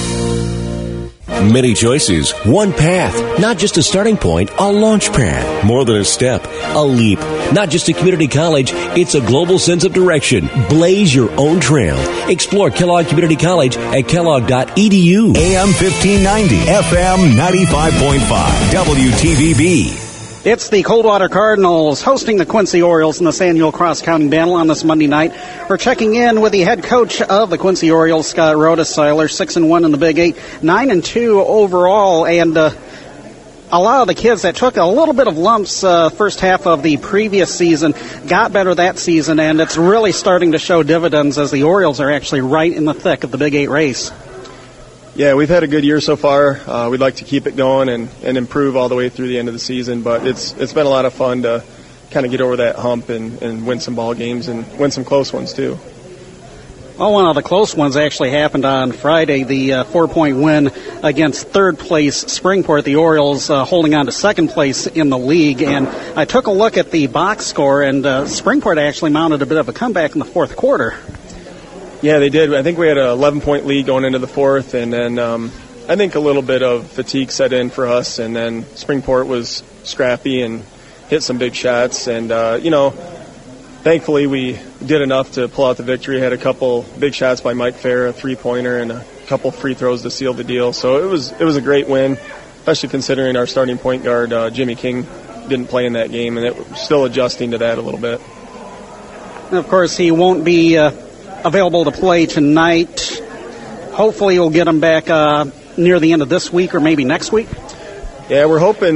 Many choices, one path, not just a starting point, a launch pad. More than a step, a leap. Not just a community college, it's a global sense of direction. Blaze your own trail. Explore Kellogg Community College at kellogg dot e d u.
A M fifteen ninety, F M ninety-five point five, W T V B.
It's the Coldwater Cardinals hosting the Quincy Orioles in the Sanduel Cross County Battle on this Monday night. We're checking in with the head coach of the Quincy Orioles, Scott Rodeseiler, six and one in the Big Eight, nine and two overall, and uh, a lot of the kids that took a little bit of lumps uh, first half of the previous season got better that season, and it's really starting to show dividends as the Orioles are actually right in the thick of the Big Eight race.
Yeah, we've had a good year so far. Uh, we'd like to keep it going and, and improve all the way through the end of the season, but it's it's been a lot of fun to kind of get over that hump and, and win some ball games and win some close ones too.
Well, one of the close ones actually happened on Friday, the uh, four-point win against third-place Springport, the Orioles uh, holding on to second place in the league. And I took a look at the box score, and uh, Springport actually mounted a bit of a comeback in the fourth quarter.
Yeah, they did. I think we had an eleven-point lead going into the fourth, and then um, I think a little bit of fatigue set in for us, and then Springport was scrappy and hit some big shots. And, uh, you know, thankfully we did enough to pull out the victory. Had a couple big shots by Mike Fair, a three-pointer, and a couple free throws to seal the deal. So it was it was a great win, especially considering our starting point guard, uh, Jimmy King, didn't play in that game, and it was still adjusting to that a little bit.
And, of course, he won't be uh, available to play tonight. Hopefully we'll get him back uh, near the end of this week or maybe next week.
Yeah, we're hoping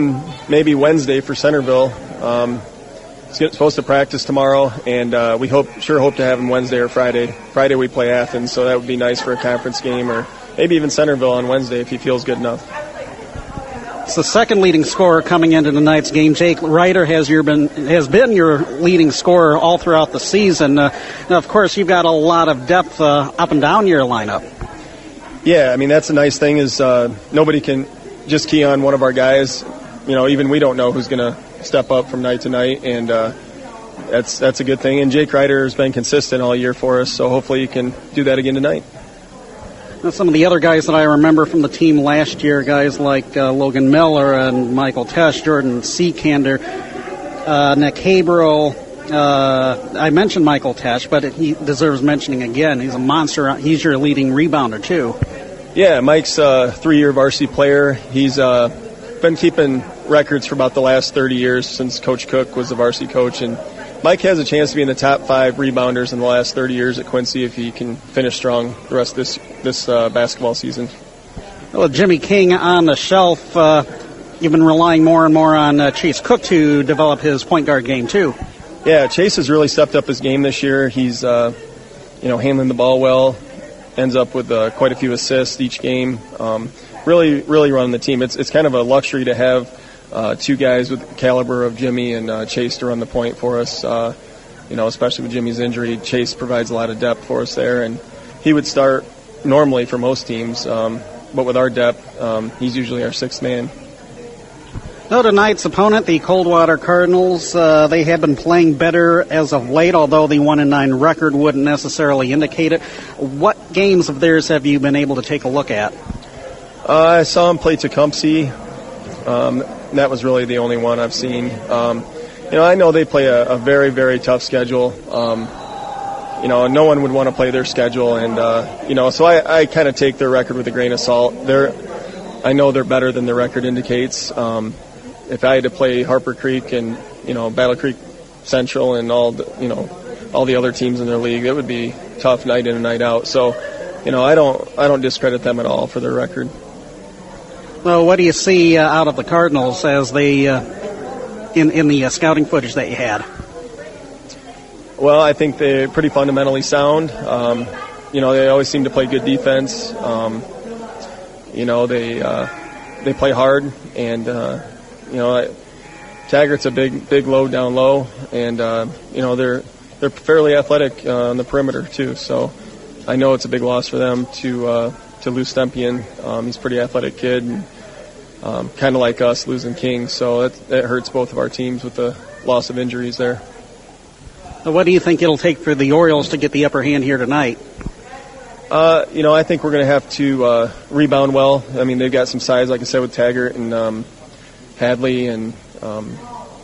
maybe Wednesday for Centerville. Um, he's supposed to practice tomorrow, and uh, we hope sure hope to have him Wednesday or Friday. Friday we play Athens, so that would be nice for a conference game, or maybe even Centerville on Wednesday if he feels good enough.
It's the second leading scorer coming into tonight's game. Jake Ryder has your been has been your leading scorer all throughout the season. Uh, now, of course, you've got a lot of depth uh, up and down your lineup.
Yeah, I mean, that's a nice thing is uh, nobody can just key on one of our guys. You know, even we don't know who's going to step up from night to night, and uh, that's that's a good thing. And Jake Ryder has been consistent all year for us, so hopefully he can do that again tonight.
Now, some of the other guys that I remember from the team last year, guys like uh, Logan Miller and Michael Tesh, Jordan Seekander, uh, Nick Haberl. Uh, I mentioned Michael Tesh, but he deserves mentioning again. He's a monster. He's your leading rebounder, too.
Yeah, Mike's a three-year varsity player. He's uh, been keeping records for about the last thirty years since Coach Cook was the varsity coach, and Mike has a chance to be in the top five rebounders in the last thirty years at Quincy if he can finish strong the rest of this this uh, basketball season.
Well, Jimmy King on the shelf. Uh, you've been relying more and more on uh, Chase Cook to develop his point guard game, too.
Yeah, Chase has really stepped up his game this year. He's, uh, you know, handling the ball well, ends up with uh, quite a few assists each game. Um, really, really running the team. It's it's kind of a luxury to have Uh, two guys with the caliber of Jimmy and uh, Chase to run the point for us. Uh, you know, especially with Jimmy's injury, Chase provides a lot of depth for us there, and he would start normally for most teams, um, but with our depth, um, he's usually our sixth man.
So tonight's opponent, the Coldwater Cardinals, uh, they have been playing better as of late, although the one and nine record wouldn't necessarily indicate it. What games of theirs have you been able to take a look at?
Uh, I saw him play Tecumseh. Um, that was really the only one I've seen. Um, you know, I know they play a, a very, very tough schedule. Um, you know, no one would want to play their schedule, and uh, you know, so I, I kind of take their record with a grain of salt. They're, I know they're better than their record indicates. Um, if I had to play Harper Creek and you know Battle Creek Central and all the, you know all the other teams in their league, it would be tough night in and night out. So, you know, I don't I don't discredit them at all for their record.
Well, what do you see uh, out of the Cardinals as they uh, in in the uh, scouting footage that you had?
Well, I think they're pretty fundamentally sound. Um, you know, they always seem to play good defense. Um, you know, they uh, they play hard, and uh, you know, Taggart's a big big low down low, and uh, you know they're they're fairly athletic uh, on the perimeter too. So I know it's a big loss for them to. Uh, to lose Stempian. Um, he's a pretty athletic kid, and um, kind of like us losing King, so that, that hurts both of our teams with the loss of injuries there.
So what do you think it'll take for the Orioles to get the upper hand here tonight?
Uh, you know, I think we're going to have to uh, rebound well. I mean, they've got some size, like I said, with Taggart and um, Hadley and, um,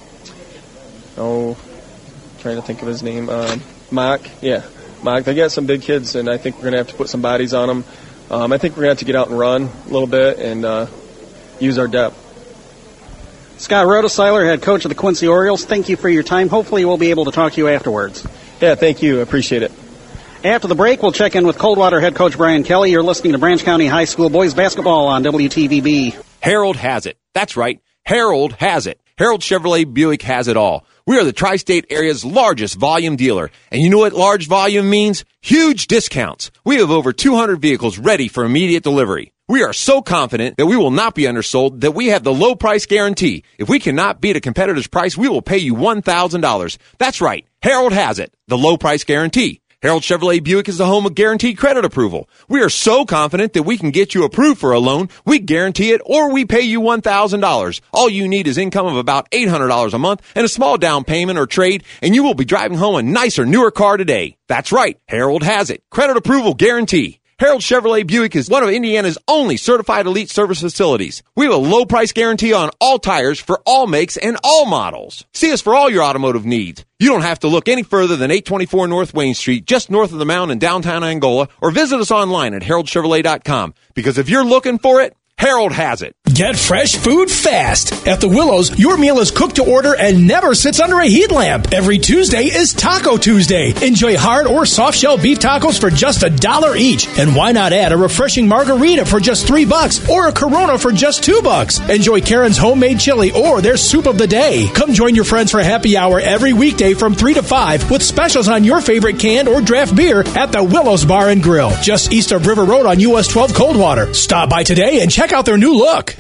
oh, trying to think of his name, um, Mock. Yeah, Mock. They got some big kids, and I think we're going to have to put some bodies on them. Um, I think we're going to have to get out and run a little bit and uh, use our depth.
Scott Rodesiler, head coach of the Quincy Orioles, thank you for your time. Hopefully we'll be able to talk to you afterwards.
Yeah, thank you. I appreciate it.
After the break, we'll check in with Coldwater head coach Brian Kelly. You're listening to Branch County High School boys basketball on W T V B.
Harold has it. That's right. Harold has it. Harold Chevrolet Buick has it all. We are the tri-state area's largest volume dealer. And you know what large volume means? Huge discounts. We have over two hundred vehicles ready for immediate delivery. We are so confident that we will not be undersold that we have the low price guarantee. If we cannot beat a competitor's price, we will pay you one thousand dollars. That's right. Harold has it. The low price guarantee. Harold Chevrolet Buick is the home of guaranteed credit approval. We are so confident that we can get you approved for a loan, we guarantee it, or we pay you one thousand dollars. All you need is income of about eight hundred dollars a month and a small down payment or trade, and you will be driving home a nicer, newer car today. That's right. Harold has it. Credit approval guarantee. Harold Chevrolet Buick is one of Indiana's only certified elite service facilities. We have a low price guarantee on all tires for all makes and all models. See us for all your automotive needs. You don't have to look any further than eight twenty-four North Wayne Street, just north of the mountain in downtown Angola, or visit us online at harold chevrolet dot com. Because if you're looking for it, Harold has it.
Get fresh food fast. At the Willows, your meal is cooked to order and never sits under a heat lamp. Every Tuesday is Taco Tuesday. Enjoy hard or soft shell beef tacos for just a dollar each. And why not add a refreshing margarita for just three bucks or a Corona for just two bucks? Enjoy Karen's homemade chili or their soup of the day. Come join your friends for happy hour every weekday from three to five with specials on your favorite canned or draft beer at the Willows Bar and Grill, just east of River Road on U S twelve Coldwater. Stop by today and check out their new look.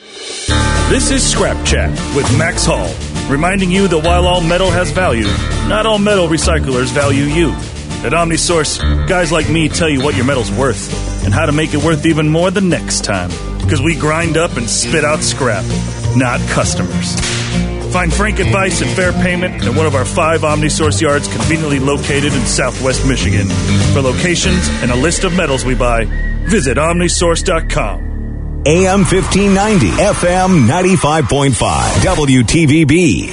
This is Scrap Chat with Max Hall, reminding you that while all metal has value, not all metal recyclers value you. At OmniSource, guys like me tell you what your metal's worth and how to make it worth even more the next time. Because we grind up and spit out scrap, not customers. Find frank advice and fair payment at one of our five OmniSource yards conveniently located in southwest Michigan. For locations and a list of metals we buy, visit omnisource dot com.
A M fifteen ninety, F M ninety-five point five, W T V B.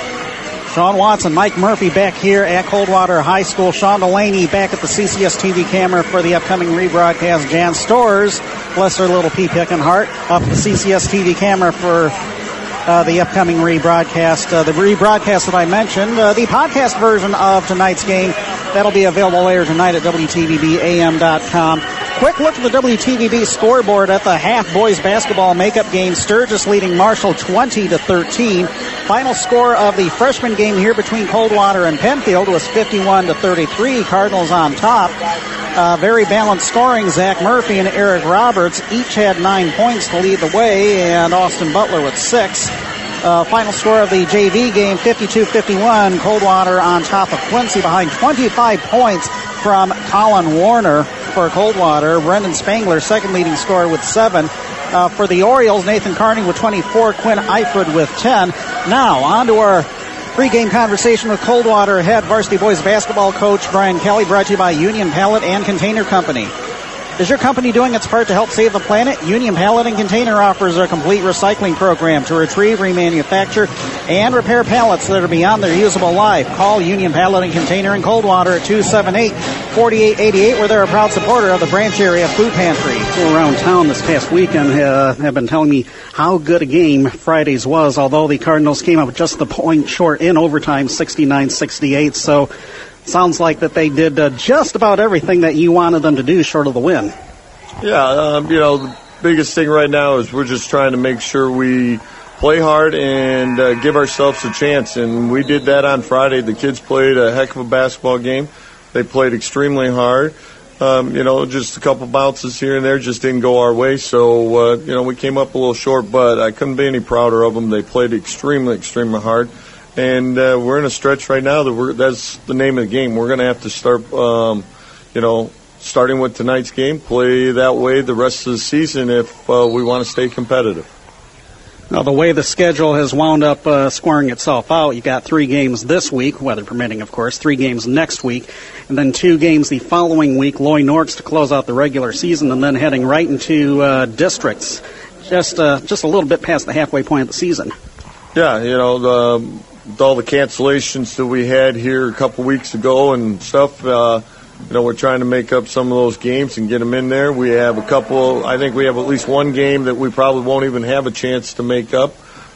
Sean Watson, Mike Murphy back here at Coldwater High School. Sean Delaney back at the C C S T V camera for the upcoming rebroadcast. Jan Storrs, bless her little pea picking heart, up at the C C S T V camera for uh, the upcoming rebroadcast. Uh, the rebroadcast that I mentioned, uh, the podcast version of tonight's game, that'll be available later tonight at W T V B A M dot com. Quick look at the W T V B scoreboard at the half boys basketball makeup game. Sturgis leading Marshall twenty to thirteen. Final score of the freshman game here between Coldwater and Penfield was fifty-one to thirty-three. Cardinals on top. Uh, very balanced scoring. Zach Murphy and Eric Roberts each had nine points to lead the way, and Austin Butler with six. Uh, final score of the J V game, fifty-two fifty-one. Coldwater on top of Quincy behind twenty-five points from Colin Warner for Coldwater. Brendan Spangler, second leading scorer with seven. Uh, for the Orioles, Nathan Carney with twenty-four, Quinn Eifred with ten. Now, on to our pregame conversation with Coldwater head varsity boys basketball coach Brian Kelly, brought to you by Union Pallet and Container Company. Is your company doing its part to help save the planet? Union Pallet and Container offers a complete recycling program to retrieve, remanufacture, and repair pallets that are beyond their usable life. Call Union Pallet and Container in Coldwater at two seven eight, four eight eight eight, where they're a proud supporter of the Branch Area Food Pantry. People around town this past weekend uh, have been telling me how good a game Friday's was, although the Cardinals came up just the point short in overtime, sixty-nine sixty-eight. So sounds like that they did uh, just about everything that you wanted them to do short of the win.
Yeah, um, you know, the biggest thing right now is we're just trying to make sure we play hard and uh, give ourselves a chance. And we did that on Friday. The kids played a heck of a basketball game. They played extremely hard. Um, you know, just a couple bounces here and there just didn't go our way. So, uh, you know, we came up a little short, but I couldn't be any prouder of them. They played extremely, extremely hard. And uh, we're in a stretch right now that we're, that's the name of the game. We're going to have to start, um, you know, starting with tonight's game, play that way the rest of the season if uh, we want to stay competitive.
Now, the way the schedule has wound up uh, squaring itself out, you got three games this week, weather permitting, of course, three games next week, and then two games the following week, Loy Norks to close out the regular season, and then heading right into uh, districts, just uh, just a little bit past the halfway point of the season.
Yeah, you know, the, with all the cancellations that we had here a couple weeks ago and stuff, uh, you know, we're trying to make up some of those games and get them in there. We have a couple, I think we have at least one game that we probably won't even have a chance to make up.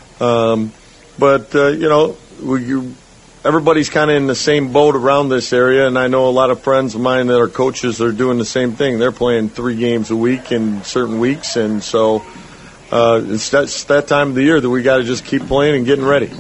Um, but, uh, you know, we, you, everybody's kind of in the same boat around this area, and I know a lot of friends of mine that are coaches are doing the same thing. They're playing three games a week in certain weeks, and so uh, it's, that, it's that time of the year that we got to just keep playing and getting ready.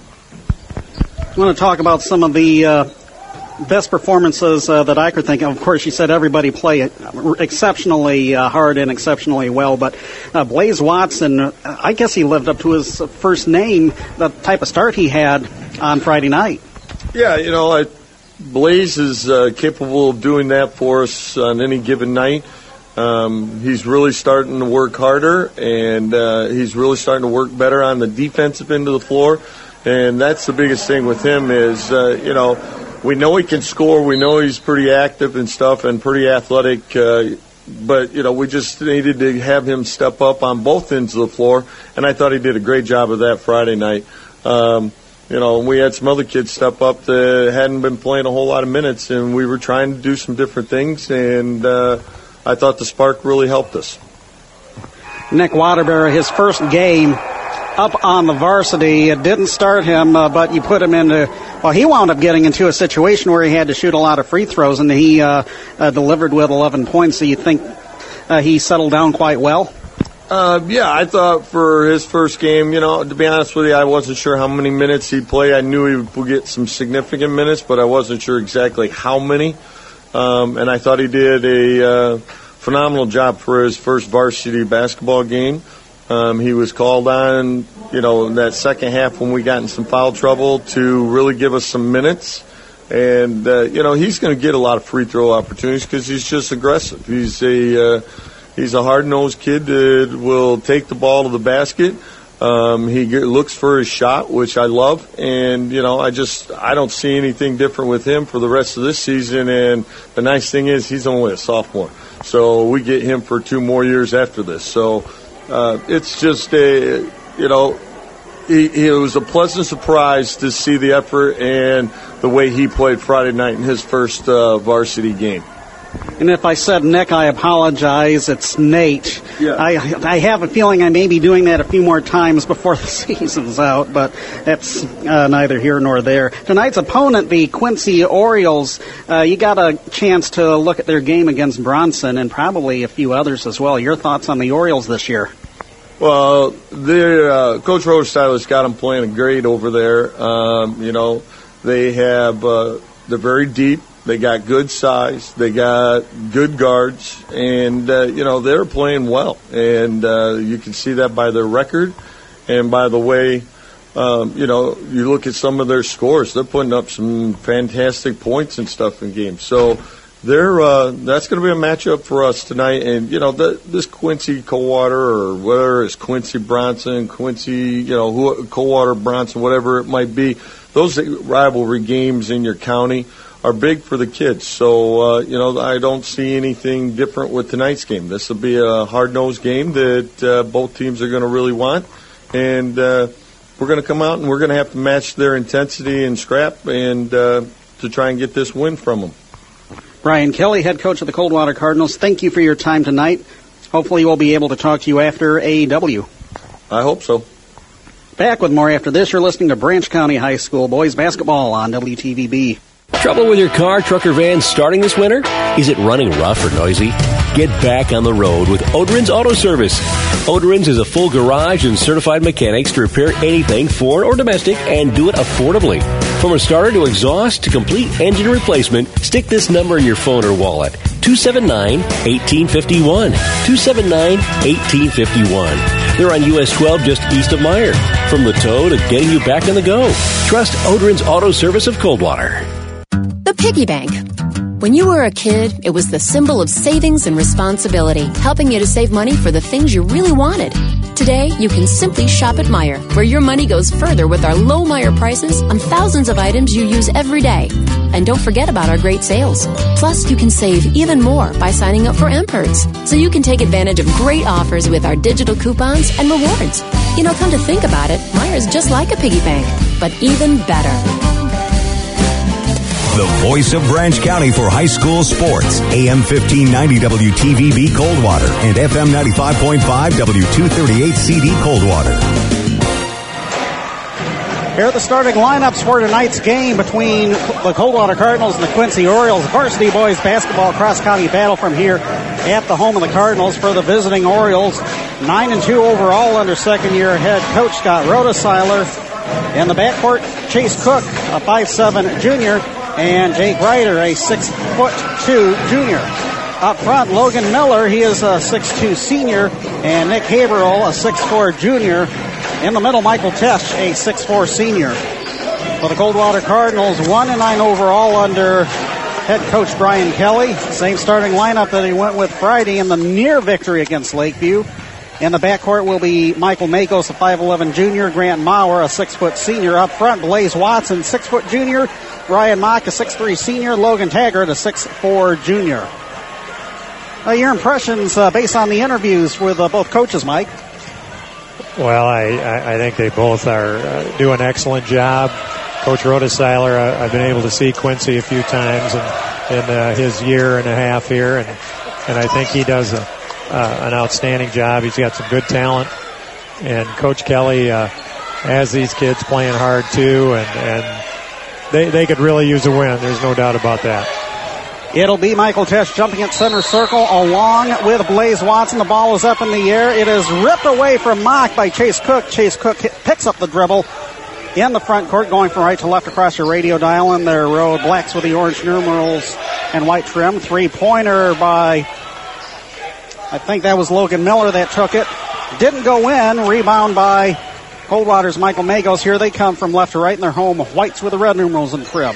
I want to talk about some of the uh, best performances uh, that I could think of. Of course, you said everybody played exceptionally uh, hard and exceptionally well, but uh, Blaze Watson, uh, I guess he lived up to his first name, the type of start he had on Friday night.
Yeah, you know, I, Blaze is uh, capable of doing that for us on any given night. Um, he's really starting to work harder, and uh, he's really starting to work better on the defensive end of the floor. And that's the biggest thing with him is, uh, you know, we know he can score. We know he's pretty active and stuff and pretty athletic. Uh, but, you know, we just needed to have him step up on both ends of the floor. And I thought he did a great job of that Friday night. Um, you know, we had some other kids step up that hadn't been playing a whole lot of minutes, and we were trying to do some different things. And uh, I thought the spark really helped us.
Nick Waterbury, his first game up on the varsity. It didn't start him, uh, but you put him into, well, he wound up getting into a situation where he had to shoot a lot of free throws, and he uh, uh, delivered with eleven points. So you think uh, he settled down quite well?
Uh, yeah, I thought for his first game, you know, to be honest with you, I wasn't sure how many minutes he'd play. I knew he would get some significant minutes, but I wasn't sure exactly how many. Um, and I thought he did a uh, phenomenal job for his first varsity basketball game. Um, he was called on, you know, in that second half when we got in some foul trouble to really give us some minutes. And, uh, you know, he's going to get a lot of free throw opportunities because he's just aggressive. He's a uh, he's a hard-nosed kid that will take the ball to the basket. Um, he get, looks for his shot, which I love. And, you know, I just I don't see anything different with him for the rest of this season. And the nice thing is he's only a sophomore. So we get him for two more years after this. So uh, it's just a, you know, he, he, it was a pleasant surprise to see the effort and the way he played Friday night in his first uh, varsity game.
And if I said Nick, I apologize. It's Nate.
Yeah.
I I have a feeling I may be doing that a few more times before the season's out, but that's uh, neither here nor there. Tonight's opponent, the Quincy Orioles, uh, you got a chance to look at their game against Bronson and probably a few others as well. Your thoughts on the Orioles this year?
Well, their uh, Coach Rodestyler's got them playing great over there. Um, you know, they have uh, they're very deep. They got good size. They got good guards, and uh, you know they're playing well. And uh, you can see that by their record, and by the way, um, you know, you look at some of their scores. They're putting up some fantastic points and stuff in games. So they're uh, that's going to be a matchup for us tonight. And you know, the, this Quincy Coldwater, or whether it's Quincy Bronson, Quincy, you know, who, Coldwater Bronson, whatever it might be, those rivalry games in your county are big for the kids. So, uh, you know, I don't see anything different with tonight's game. This will be a hard-nosed game that uh, both teams are going to really want. And uh, we're going to come out and we're going to have to match their intensity and scrap and uh, to try and get this win from them.
Brian Kelly, head coach of the Coldwater Cardinals, thank you for your time tonight. Hopefully we'll be able to talk to you after A E W.
I hope so.
Back with more after this. You're listening to Branch County High School boys basketball on W T V B.
Trouble with your car, truck, or van starting this winter? Is it running rough or noisy? Get back on the road with Oderin's Auto Service. Oderin's is a full garage and certified mechanics to repair anything foreign or domestic and do it affordably. From a starter to exhaust to complete engine replacement, stick this number in your phone or wallet. two seven nine, one eight five one. two seven nine, one eight five one. They're on U S twelve just east of Meyer. From the tow to getting you back on the go. Trust Oderin's Auto Service of Coldwater.
The piggy bank. When you were a kid, it was the symbol of savings and responsibility, helping you to save money for the things you really wanted. Today, you can simply shop at Meijer, where your money goes further with our low Meijer prices on thousands of items you use every day. And don't forget about our great sales. Plus, you can save even more by signing up for M Perks, so you can take advantage of great offers with our digital coupons and rewards. You know, come to think about it, Meijer is just like a piggy bank, but even better.
The voice of Branch County for high school sports. A M fifteen ninety W T V B Coldwater and F M ninety-five point five W two thirty-eight C D Coldwater.
Here are the starting lineups for tonight's game between the Coldwater Cardinals and the Quincy Orioles. Varsity boys basketball cross-county battle from here at the home of the Cardinals for the visiting Orioles. nine and two overall under second-year head coach Scott Rodeseiler. In the backcourt, Chase Cook, a five seven junior, and Jake Ryder, a six foot two junior. Up front, Logan Miller, he is a six two senior, and Nick Haverhill, a six four junior. In the middle, Michael Tesh, a six four senior. For the Coldwater Cardinals, one and nine overall under head coach Brian Kelly. Same starting lineup that he went with Friday in the near victory against Lakeview. In the backcourt will be Michael Makos, a five eleven junior, Grant Maurer, a six foot senior. Up front, Blaze Watson, six foot junior, Ryan Mock, a six three senior, Logan Taggart, a six four junior. Uh, your impressions uh, based on the interviews with uh, both coaches, Mike?
Well, I, I, I think they both are uh, doing an excellent job. Coach Rodeseiler, uh, I've been able to see Quincy a few times in, in uh, his year and a half here, and, and I think he does a uh, an outstanding job. He's got some good talent. And Coach Kelly uh, has these kids playing hard, too, and, and they, they could really use a win. There's no doubt about that.
It'll be Michael Tesh jumping at center circle along with Blaze Watson. The ball is up in the air. It is ripped away from Mock by Chase Cook. Chase Cook hit, picks up the dribble in the front court, going from right to left across your radio dial in their road. Blacks with the orange numerals and white trim. Three-pointer by, I think that was Logan Miller that took it. Didn't go in. Rebound by Coldwater's Michael Magos. Here they come from left to right in their home. Whites with the red numerals and trim.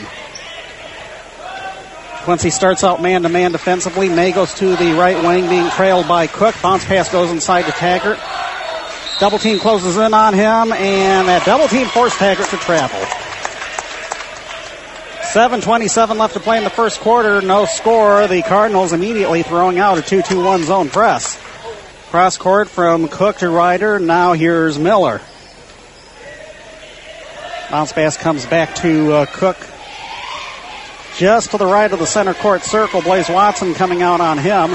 Quincy starts out man-to-man defensively. Magos to the right wing, being trailed by Cook. Bounce pass goes inside to Taggart. Double team closes in on him, and that double team forced Taggart to travel. seven twenty-seven left to play in the first quarter. No score. The Cardinals immediately throwing out a two two one zone press. Cross court from Cook to Ryder. Now here's Miller. Bounce pass comes back to uh, Cook. Just to the right of the center court circle, Blaze Watson coming out on him.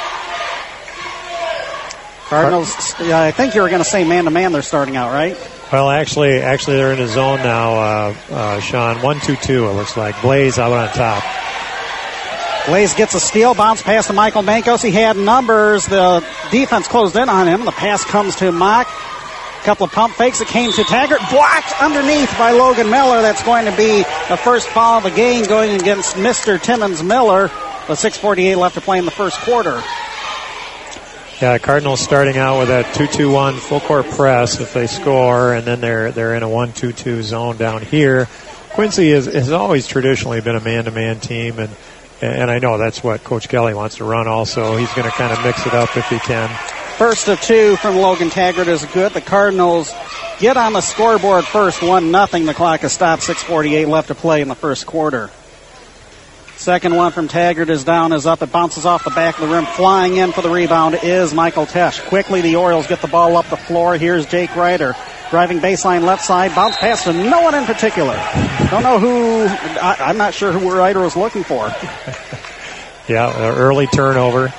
Cardinals, I think you were going to say man-to-man they're starting out, right?
Well, actually, actually they're in a zone now, uh, uh, Sean. one two two, it looks like. Blaze out on top.
Blaze gets a steal, bounce pass to Michael Mankos. He had numbers. The defense closed in on him. The pass comes to Mock. Couple of pump fakes. It came to Taggart. Blocked underneath by Logan Miller. That's going to be the first foul of the game going against Mister Timmons Miller. With six forty-eight left to play in the first quarter.
Yeah, Cardinals starting out with a two two one full court press if they score, and then they're they're in a one two two zone down here. Quincy is, has always traditionally been a man-to-man team, and and I know that's what Coach Kelly wants to run also. He's going to kind of mix it up if he can.
First of two from Logan Taggart is good. The Cardinals get on the scoreboard first, one nothing. The clock has stopped, six forty-eight left to play in the first quarter. Second one from Taggart is down, is up. It bounces off the back of the rim. Flying in for the rebound is Michael Tesh. Quickly, the Orioles get the ball up the floor. Here's Jake Ryder. Driving baseline left side. Bounce pass to no one in particular. Don't know who, I, I'm not sure who Ryder was looking for.
Yeah, early turnover.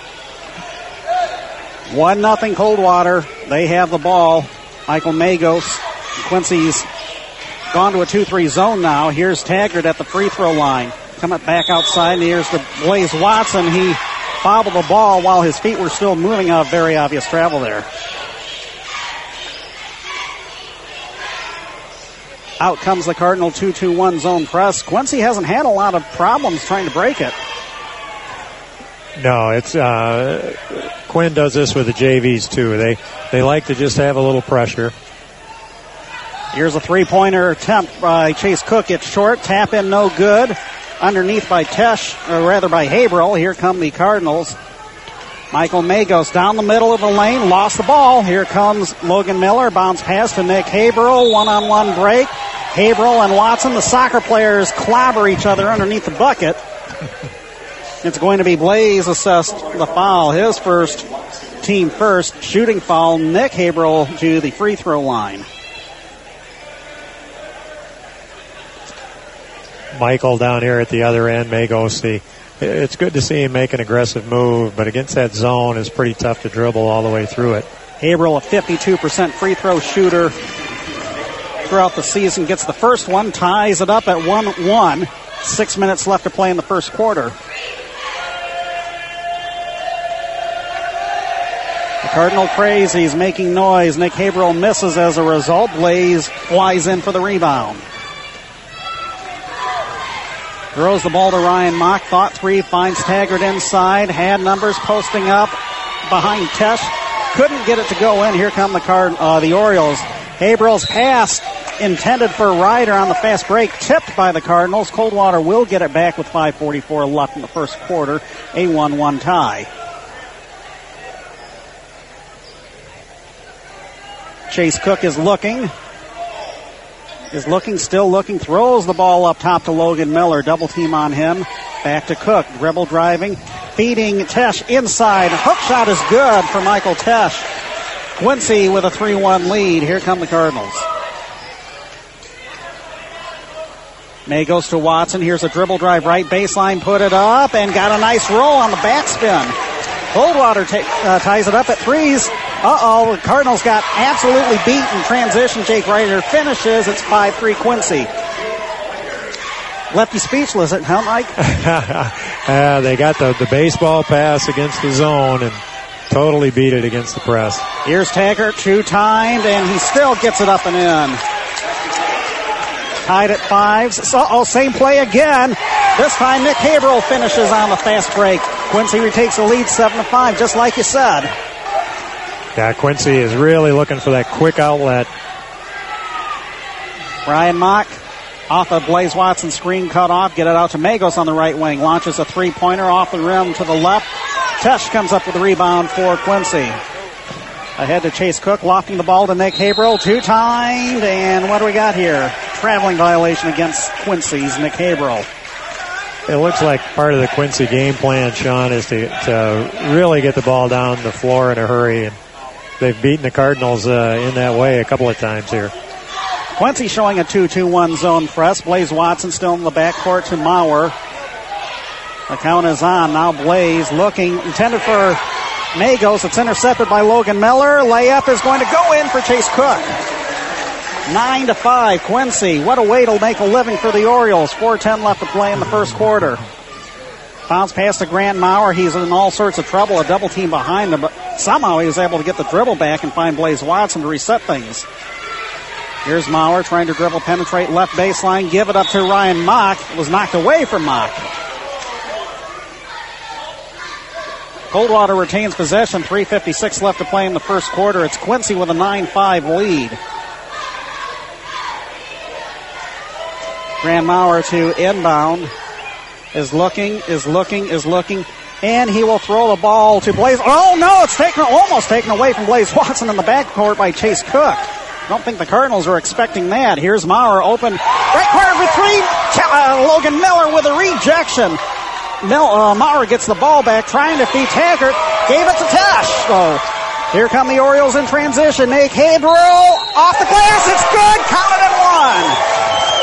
One nothing Coldwater. They have the ball. Michael Magos. Quincy's gone to a two three zone now. Here's Taggart at the free throw line. Coming back outside, and here's the Blaze Watson. He bobbled the ball while his feet were still moving. Out very obvious travel there. Out comes the Cardinal two two one zone press. Quincy hasn't had a lot of problems trying to break it.
No, it's uh, Quinn does this with the J Vs too. They they like to just have a little pressure.
Here's a three-pointer attempt by Chase Cook. It's short. Tap in, no good. Underneath by Tesh, or rather by Haberl. Here come the Cardinals. Michael Magos down the middle of the lane. Lost the ball. Here comes Logan Miller. Bounce pass to Nick Haberl. One-on-one break. Haberl and Watson, the soccer players, clobber each other underneath the bucket. It's going to be Blaze assessed the foul. His first, team first, shooting foul. Nick Haberl to the free throw line.
Michael down here at the other end, Magos. The, it's good to see him make an aggressive move, but against that zone, it's pretty tough to dribble all the way through it.
Haberl, a fifty-two percent free throw shooter throughout the season, gets the first one, ties it up at one one. Six minutes left to play in the first quarter. The Cardinal crazy. He's making noise. Nick Haberl misses as a result. Blaze flies in for the rebound. Throws the ball to Ryan Mock. Thought three. Finds Taggart inside. Had numbers posting up behind Tesh. Couldn't get it to go in. Here come the Card, uh, the Orioles. Haberl's pass intended for Ryder on the fast break. Tipped by the Cardinals. Coldwater will get it back with five forty-four left in the first quarter. A one one tie. Chase Cook is looking. Is looking, still looking, throws the ball up top to Logan Miller. Double team on him. Back to Cook. Dribble driving. Feeding Tesh inside. Hook shot is good for Michael Tesh. Quincy with a three one lead. Here come the Cardinals. May goes to Watson. Here's a dribble drive right baseline. Put it up and got a nice roll on the backspin. Coldwater t- uh, ties it up at threes. Uh-oh, the Cardinals got absolutely beat in transition. Jake Ryder finishes. It's five three Quincy. Left you speechless, huh, Mike?
uh, they got the, the baseball pass against the zone and totally beat it against the press.
Here's Taggart, two-timed, and he still gets it up and in. Tied at fives. So, oh, same play again. This time Nick Haverhill finishes on the fast break. Quincy retakes the lead seven to five, just like you said.
Yeah, Quincy is really looking for that quick outlet.
Brian Mock off of Blaze Watson screen cut off. Get it out to Magos on the right wing. Launches a three-pointer off the rim to the left. Tesh comes up with the rebound for Quincy. Ahead to Chase Cook, lofting the ball to Nick Haverhill. Two-timed, and what do we got here? Traveling violation against Quincy's Nick Haverhill.
It looks like part of the Quincy game plan, Sean, is to, to really get the ball down the floor in a hurry. And they've beaten the Cardinals uh, in that way a couple of times here.
Quincy showing a two two one zone press. Blaze Watson still in the backcourt to Maurer. The count is on. Now Blaze looking, intended for Magos. It's intercepted by Logan Miller. Layup is going to go in for Chase Cook. Nine to five, Quincy. What a way to make a living for the Orioles. four ten left to play in the first quarter. Bounce pass to Grant Maurer. He's in all sorts of trouble. A double team behind him, but somehow he was able to get the dribble back and find Blaze Watson to reset things. Here's Maurer trying to dribble, penetrate left baseline, give it up to Ryan Mock. It was knocked away from Mock. Coldwater retains possession. three fifty-six left to play in the first quarter. It's Quincy with a nine five lead. Grant Maurer to inbound. Is looking, is looking, is looking. And he will throw the ball to Blaze. Oh, no, it's taken, almost taken away from Blaze Watson in the backcourt by Chase Cook. I don't think the Cardinals are expecting that. Here's Maurer open. Right corner for three. Uh, Logan Miller with a rejection. Mil, uh, Maurer gets the ball back, trying to feed Taggart. Gave it to Tesh. So here come the Orioles in transition. Nick Haverhill off the glass. It's good. Counted at one.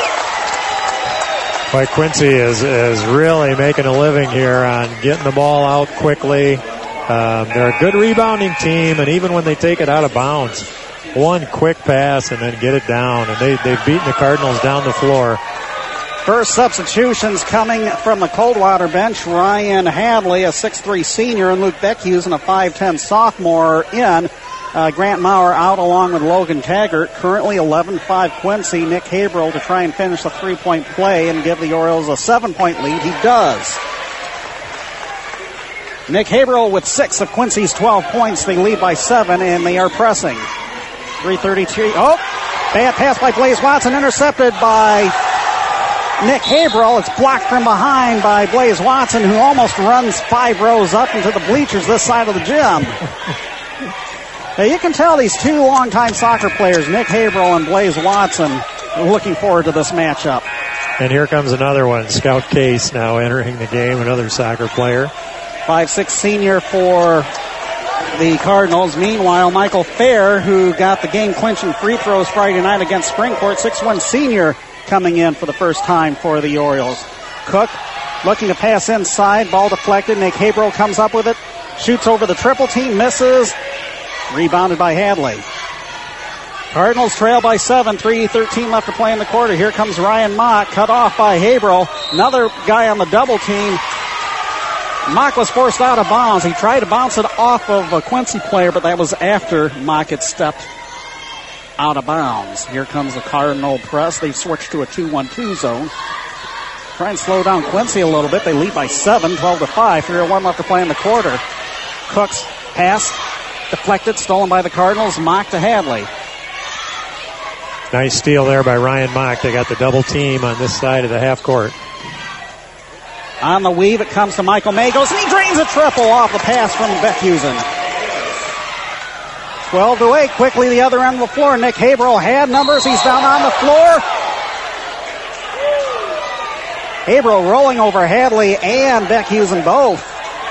Boy, Quincy is, is really making a living here on getting the ball out quickly. Um, they're a good rebounding team, and even when they take it out of bounds, one quick pass and then get it down. And they, they've beaten the Cardinals down the floor.
First substitutions coming from the Coldwater bench. Ryan Hadley, a six three senior, and Luke Beckhusen, a five ten sophomore, in. Uh, Grant Maurer out along with Logan Taggart. Currently eleven five Quincy. Nick Haverhill to try and finish the three-point play and give the Orioles a seven-point lead. He does. Nick Haverhill with six of Quincy's twelve points. They lead by seven, and they are pressing. three thirty-two. Oh, bad pass by Blaze Watson, intercepted by Nick Haverhill. It's blocked from behind by Blaze Watson, who almost runs five rows up into the bleachers this side of the gym. Now you can tell these two longtime soccer players, Nick Haverhill and Blaze Watson, are looking forward to this matchup.
And here comes another one, Scout Case now entering the game, another soccer player.
five six senior for the Cardinals. Meanwhile, Michael Fair, who got the game-clinching free throws Friday night against Springport, six one senior, coming in for the first time for the Orioles. Cook looking to pass inside, ball deflected. Nick Haverhill comes up with it, shoots over the triple team, misses. Rebounded by Hadley. Cardinals trail by seven, three thirteen left to play in the quarter. Here comes Ryan Mock, cut off by Haverhill. Another guy on the double team. Mock was forced out of bounds. He tried to bounce it off of a Quincy player, but that was after Mock had stepped out of bounds. Here comes the Cardinal press. They've switched to a two one two zone. Try and slow down Quincy a little bit. They lead by seven, twelve to five. three oh one left to play in the quarter. Cooks pass. Deflected, stolen by the Cardinals. Mock to Hadley.
Nice steal there by Ryan Mock. They got the double team on this side of the half court.
On the weave, it comes to Michael Magos, and he drains a triple off the pass from Beckhusen. twelve to eight, quickly the other end of the floor. Nick Haverhill had numbers. He's down on the floor. Haverhill rolling over Hadley and Beckhusen both.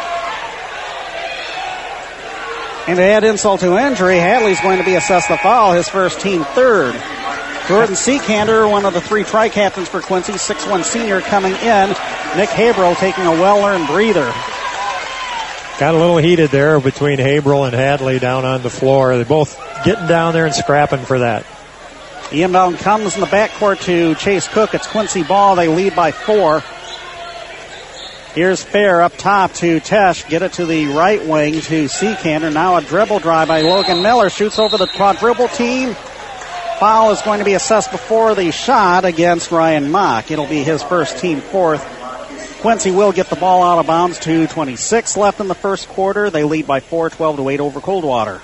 And to add insult to injury, Hadley's going to be assessed the foul, his first team third. Jordan Seekander, one of the three tri-captains for Quincy, six one senior coming in. Nick Haverhill taking a well-earned breather.
got a little heated there between Haverhill and Hadley down on the floor. They're both getting down there and scrapping for that.
The inbound comes in the backcourt to Chase Cook. It's Quincy ball. They lead by four. Here's Fair up top to Tesh. Get it to the right wing to Seakander. Now a dribble drive by Logan Miller. Shoots over the quadruple team. Foul is going to be assessed before the shot against Ryan Mock. It'll be his first, team fourth. Quincy will get the ball out of bounds. two twenty-six left in the first quarter. They lead by four, twelve to eight over Coldwater.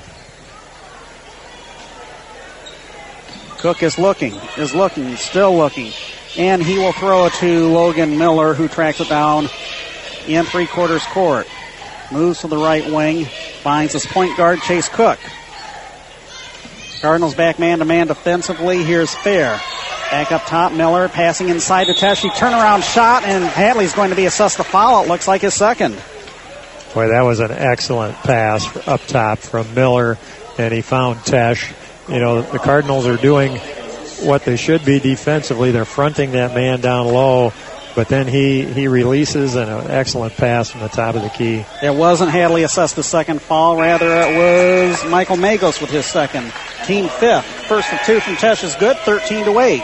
Cook is looking, is looking, still looking. And he will throw it to Logan Miller, who tracks it down in three-quarters court. Moves to the right wing, finds his point guard, Chase Cook. Cardinals back man-to-man defensively. Here's Fair. Back up top, Miller passing inside to Tesh. Turnaround shot, and Hadley's going to be assessed a foul. It looks like his second.
Boy, that was an excellent pass up top from Miller, and he found Tesh. You know, the Cardinals are doing what they should be defensively. They're fronting that man down low, but then he, he releases, and an excellent pass from the top of the key.
It wasn't Hadley assessed the second foul. Rather, it was Michael Magos with his second. Team fifth. First of two from Tesh is good, thirteen to eight.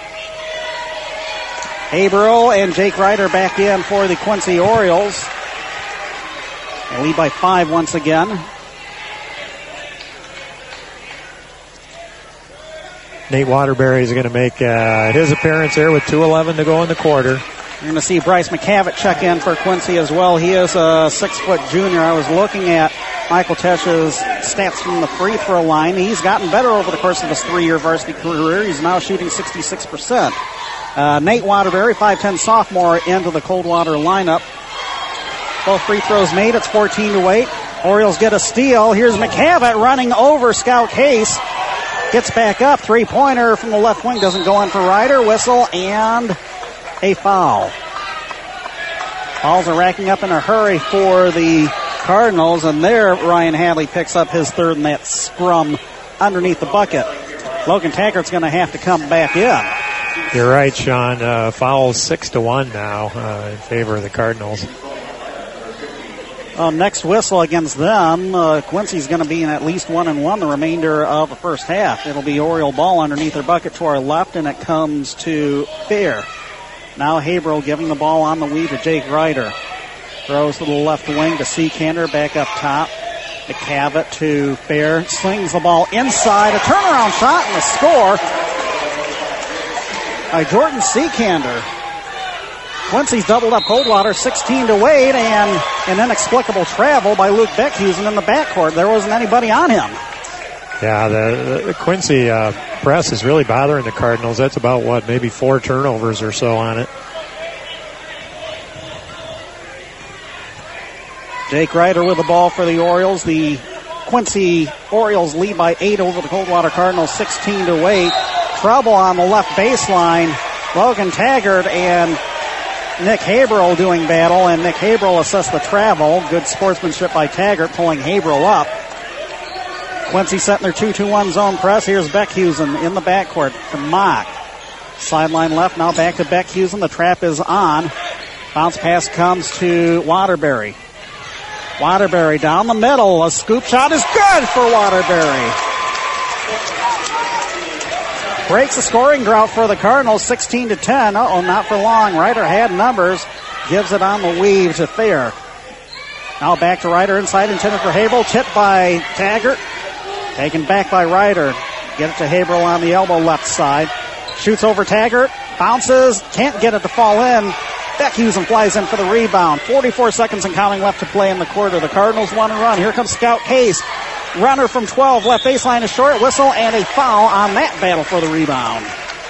Haverhill and Jake Ryder back in for the Quincy Orioles. They lead by five once again.
Nate Waterbury is going to make uh, his appearance there with two eleven to go in the quarter.
You're going to see Bryce McCavitt check in for Quincy as well. He is a six-foot junior. I was looking at Michael Tesch's stats from the free throw line. He's gotten better over the course of his three-year varsity career. He's now shooting sixty-six percent. Uh, Nate Waterbury, five ten sophomore, into the Coldwater lineup. Both free throws made. It's fourteen to eight. Orioles get a steal. Here's McCavitt running over Scout Case. Gets back up. Three-pointer from the left wing. Doesn't go in for Ryder. Whistle and a foul. Fouls are racking up in a hurry for the Cardinals. And there, Ryan Hadley picks up his third in that scrum underneath the bucket. Logan Taggart's going to have to come back in.
You're right, Sean. Uh, fouls six to one now uh, in favor of the Cardinals.
Uh, next whistle against them, uh, Quincy's going to be in at least one and one the remainder of the first half. It'll be Oriole ball underneath their bucket to our left, and it comes to Fair. Now Haverhill giving the ball on the weave to Jake Ryder. Throws to the left wing to Seakander, back up top. McCavitt to Fair. Slings the ball inside. A turnaround shot and a score by Jordan Seakander. Quincy's doubled up Coldwater sixteen to eight, and an inexplicable travel by Luke Beckhusen in the backcourt. There wasn't anybody on him.
Yeah, the, the Quincy uh, press is really bothering the Cardinals. That's about, what, maybe four turnovers or so on it.
Jake Ryder with the ball for the Orioles. The Quincy Orioles lead by eight over the Coldwater Cardinals, sixteen to eight. Trouble on the left baseline. Logan Taggart and Nick Haverhill doing battle, and Nick Haverhill assessed the travel. Good sportsmanship by Taggart, pulling Haverhill up. Quincy setting their two two one zone press. Here's Beckhusen in the backcourt to Mock. Sideline left, now back to Beckhusen. The trap is on. Bounce pass comes to Waterbury. Waterbury down the middle. A scoop shot is good for Waterbury. Breaks the scoring drought for the Cardinals, sixteen to ten. Uh-oh, not for long. Ryder had numbers. Gives it on the weave to Thayer. Now back to Ryder inside, intended for Haverhill. Tipped by Taggart. Taken back by Ryder. Get it to Haverhill on the elbow left side. Shoots over Taggart. Bounces. Can't get it to fall in. Beckhusen flies in for the rebound. forty-four seconds and counting left to play in the quarter. The Cardinals want to run. Here comes Scout Case. Runner from twelve. Left baseline is short. Whistle and a foul on that battle for the rebound.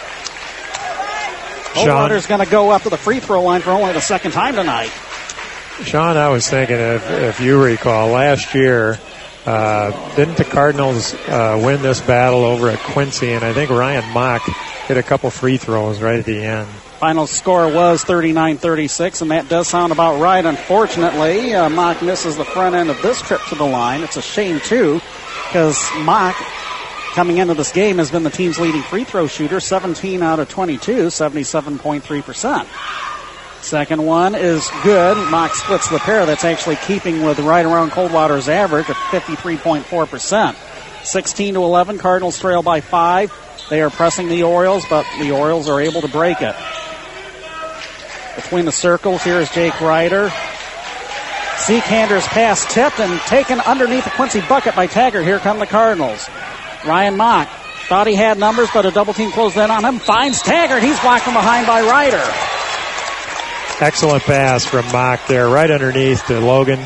Coldwater's going to go up to the free throw line for only the second time tonight.
Sean, I was thinking, if, if you recall, last year, uh, didn't the Cardinals uh, win this battle over at Quincy? And I think Ryan Mock hit a couple free throws right at the end.
Final score was thirty-nine thirty-six, and that does sound about right. Unfortunately, uh, Mock misses the front end of this trip to the line. It's a shame, too, because Mock, coming into this game, has been the team's leading free throw shooter, seventeen out of twenty-two, seventy-seven point three percent. Second one is good. Mock splits the pair. That's actually keeping with right around Coldwater's average of fifty-three point four percent. sixteen to eleven, Cardinals trail by five. They are pressing the Orioles, but the Orioles are able to break it. Between the circles, here is Jake Ryder. Seakander's pass tipped and taken underneath the Quincy bucket by Taggart. Here come the Cardinals. Ryan Mock thought he had numbers, but a double team closed in on him. Finds Taggart. He's blocked from behind by Ryder.
Excellent pass from Mock there, right underneath to Logan.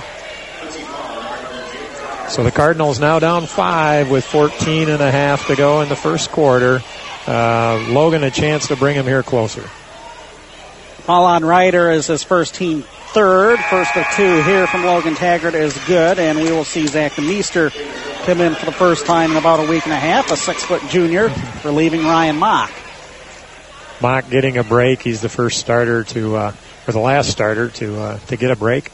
So the Cardinals now down five with fourteen and a half to go in the first quarter. Uh, Logan a chance to bring him here closer.
Foul on Ryder is his first team third. First of two here from Logan Taggart is good, and we will see Zach DeMeester come in for the first time in about a week and a half, a six-foot junior, relieving Ryan Mock.
Mock getting a break. He's the first starter to, uh, or the last starter to uh, to get a break.